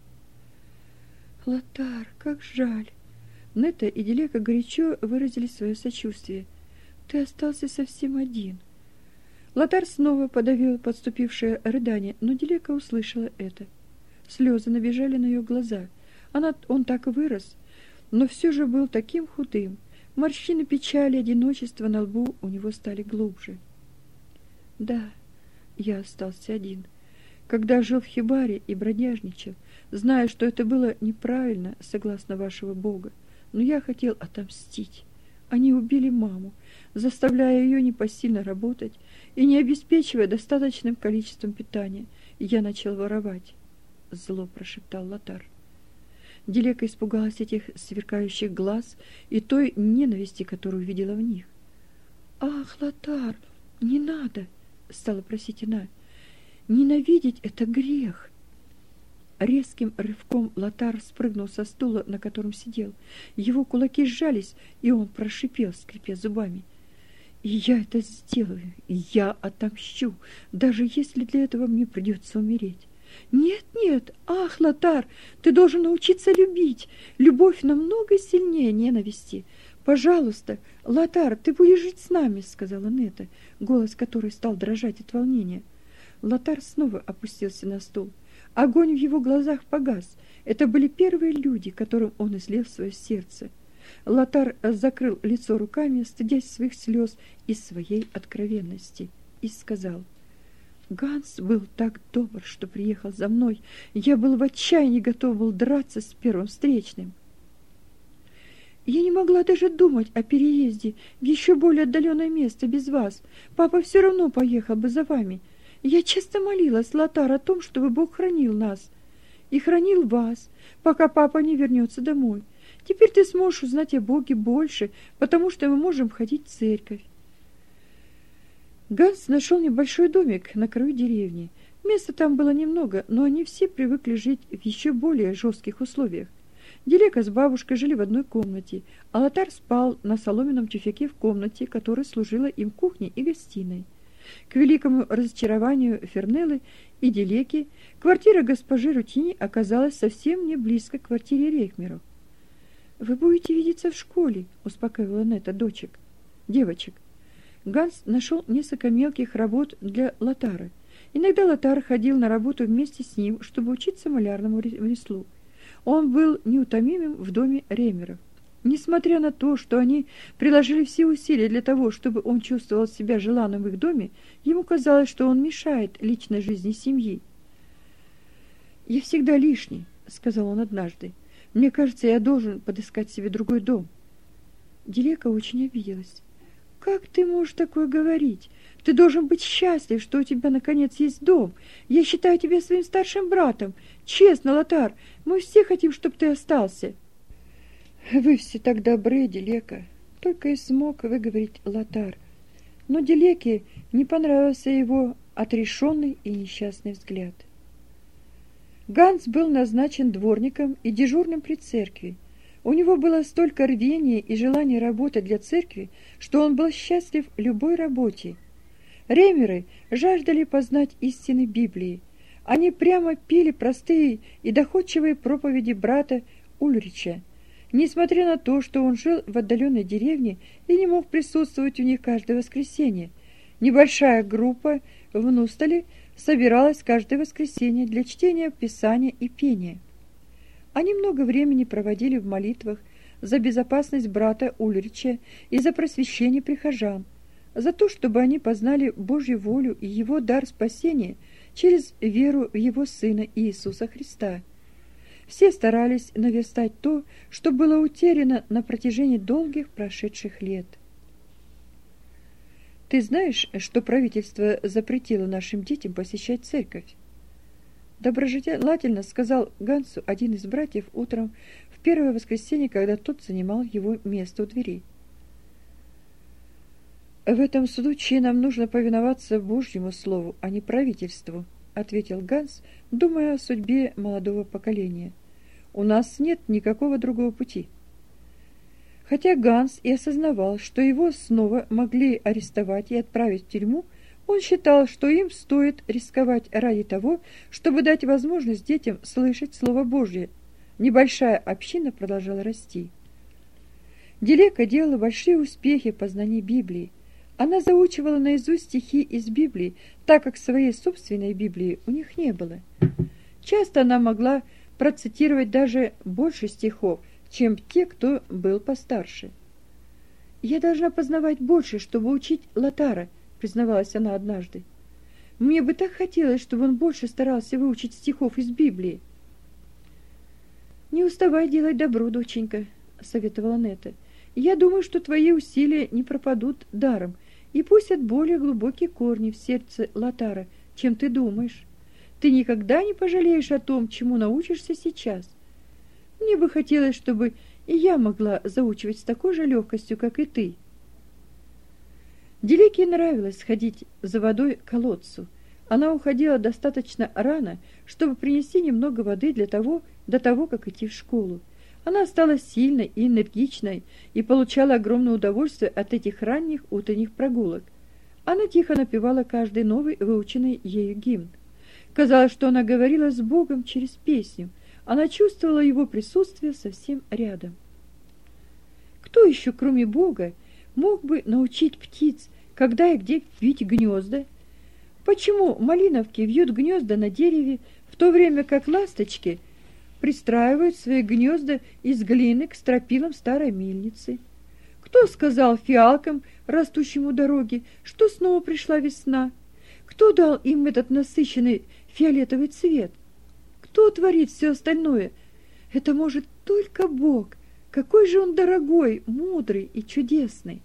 Лотар, как жаль. Нета и Дилека горячо выразили свое сочувствие. Ты остался совсем один. Лотар снова подавил подступившее рыдание, но Дилека услышала это. Слезы набежали на ее глаза. Он так вырос, но все же был таким худым. Морщины печали, одиночества на лбу у него стали глубже. Да, я остался один. Когда жил в хибаре и бродяжничал, зная, что это было неправильно, согласно вашего Бога, но я хотел отомстить. Они убили маму, заставляя ее непосильно работать и не обеспечивая достаточным количеством питания. Я начал воровать. Зло прошептал Лотар. Дилека испугалась этих сверкающих глаз и той ненависти, которую видела в них. «Ах, Лотар, не надо!» — стала просить она. «Ненавидеть — это грех!» Резким рывком Лотар спрыгнул со стула, на котором сидел. Его кулаки сжались, и он прошипел, скрипя зубами. «И я это сделаю, и я отомщу, даже если для этого мне придется умереть. Нет, нет, ах, Лотар, ты должен научиться любить. Любовь намного сильнее ненависти. Пожалуйста, Лотар, ты будешь жить с нами, сказала Нета, голос которой стал дрожать от волнения. Лотар снова опустился на стул. Огонь в его глазах погас. Это были первые люди, которым он излил свое сердце. Лотар закрыл лицо руками, стыдясь своих слез и своей откровенности, и сказал: Ганс был так добр, что приехал за мной. Я был в отчаянии, готов был драться с первым встречным. Я не могла даже думать о переезде в еще более отдаленное место без вас. Папа все равно поехал бы за вами. Я часто молилась, Лотар, о том, чтобы Бог хранил нас и хранил вас, пока папа не вернется домой. Теперь ты сможешь узнать о Боге больше, потому что мы можем ходить в церковь. Ганс нашел небольшой домик на краю деревни. Места там было немного, но они все привыкли жить в еще более жестких условиях. Дилека с бабушкой жили в одной комнате, а Лотар спал на соломенном тюфяке в комнате, которая служила им кухней и гостиной. К великому разочарованию Фернеллы и Дилеки квартира госпожи Рутини оказалась совсем не близко к квартире Рейхмеров. «Вы будете видеться в школе», — успокаивала Нета девочек. Ганс нашел несколько мелких работ для Лотара. Иногда Лотар ходил на работу вместе с ним, чтобы учиться малярному ремеслу. Он был неутомимым в доме Реймеров. Несмотря на то, что они приложили все усилия для того, чтобы он чувствовал себя желанным в их доме, ему казалось, что он мешает личной жизни семьи. «Я всегда лишний», — сказал он однажды. «Мне кажется, я должен подыскать себе другой дом». Дилека очень обиделась. «Как ты можешь такое говорить? Ты должен быть счастлив, что у тебя наконец есть дом. Я считаю тебя своим старшим братом. Честно, Лотар, мы все хотим, чтобы ты остался». «Вы все так добры, Дилека», — только и смог выговорить Лотар. Но Дилеке не понравился его отрешенный и несчастный взгляд. Ганс был назначен дворником и дежурным при церкви. У него было столько рвения и желания работать для церкви, что он был счастлив любой работе. Реймеры жаждали познать истины Библии. Они прямо пели простые и доходчивые проповеди брата Ульрича, несмотря на то, что он жил в отдаленной деревне и не мог присутствовать у них каждое воскресенье. Небольшая группа в Нустале собиралась каждое воскресенье для чтения Писания и пения. Они много времени проводили в молитвах за безопасность брата Ульрича и за просвещение прихожан, за то, чтобы они познали Божью волю и его дар спасения через веру в его Сына Иисуса Христа. Все старались наверстать то, что было утеряно на протяжении долгих прошедших лет. «Ты знаешь, что правительство запретило нашим детям посещать церковь?» Доброжелательно сказал Гансу один из братьев утром в первое воскресенье, когда тот занимал его место у двери. «В этом случае нам нужно повиноваться Божьему слову, а не правительству», — ответил Ганс, думая о судьбе молодого поколения. «У нас нет никакого другого пути». Хотя Ганс и осознавал, что его снова могли арестовать и отправить в тюрьму, он считал, что им стоит рисковать ради того, чтобы дать возможность детям слышать Слово Божье. Небольшая община продолжала расти. Дилека делала большие успехи в познании Библии. Она заучивала наизусть стихи из Библии, так как своей собственной Библии у них не было. Часто она могла процитировать даже больше стихов, чем те, кто был постарше. «Я должна познавать больше, чтобы учить Лотара», — признавалась она однажды. «Мне бы так хотелось, чтобы он больше старался выучить стихов из Библии». «Не уставай делать добро, доченька», — советовала Нетта. «Я думаю, что твои усилия не пропадут даром и пустят более глубокие корни в сердце Лотара, чем ты думаешь. Ты никогда не пожалеешь о том, чему научишься сейчас. Мне бы хотелось, чтобы и я могла заучивать с такой же легкостью, как и ты». Дилеке нравилось ходить за водой к колодцу. Она уходила достаточно рано, чтобы принести немного воды до того, как идти в школу. Она стала сильной и энергичной и получала огромное удовольствие от этих ранних утренних прогулок. Она тихо напевала каждый новый выученный ею гимн. Казалось, что она говорила с Богом через песню. Она чувствовала его присутствие совсем рядом. Кто еще, кроме Бога, мог бы научить птиц, когда и где вить гнезда? Почему малиновки вьют гнезда на дереве, в то время как ласточки пристраивают свои гнезда из глины к стропилам старой мельницы? Кто сказал фиалкам, растущим у дороги, что снова пришла весна? Кто дал им этот насыщенный фиолетовый цвет? Кто творит все остальное? Это может только Бог. Какой же он дорогой, мудрый и чудесный!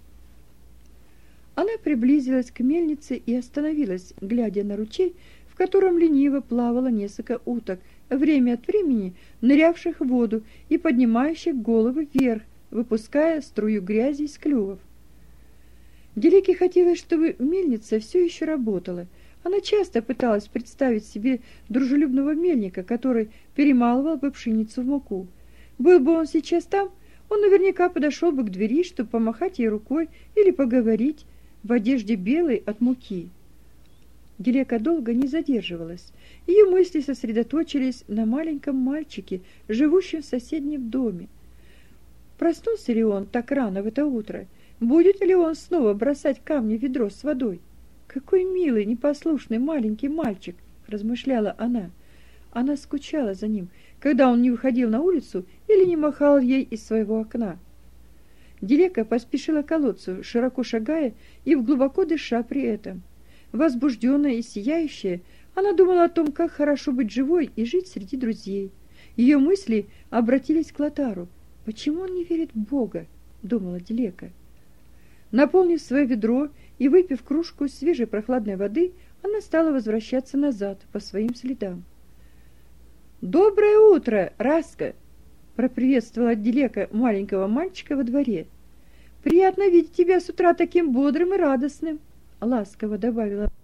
Она приблизилась к мельнице и остановилась, глядя на ручей, в котором лениво плавало несколько уток, время от времени нырявших в воду и поднимающих головы вверх, выпуская струю грязи из клювов. Дилеке хотелось, чтобы мельница все еще работала. Она часто пыталась представить себе дружелюбного мельника, который перемалывал бы пшеницу в муку. Был бы он сейчас там, он наверняка подошел бы к двери, чтобы помахать ей рукой или поговорить, в одежде белой от муки. Дилека долго не задерживалась. Ее мысли сосредоточились на маленьком мальчике, живущем в соседнем доме. Проснулся ли он так рано в это утро? Будет ли он снова бросать камни в ведро с водой? «Какой милый, непослушный маленький мальчик!» — размышляла она. Она скучала за ним, когда он не выходил на улицу или не махал ей из своего окна. Дилека поспешила к колодцу, широко шагая и глубоко дыша при этом. Возбужденная и сияющая, она думала о том, как хорошо быть живой и жить среди друзей. Ее мысли обратились к Лотару. «Почему он не верит в Бога?» — думала Дилека. Наполнив свое ведро и выпив кружку свежей прохладной воды, она стала возвращаться назад по своим следам. «Доброе утро, Раска!» — проприветствовала Дилека маленького мальчика во дворе. «Приятно видеть тебя с утра таким бодрым и радостным», — ласково добавила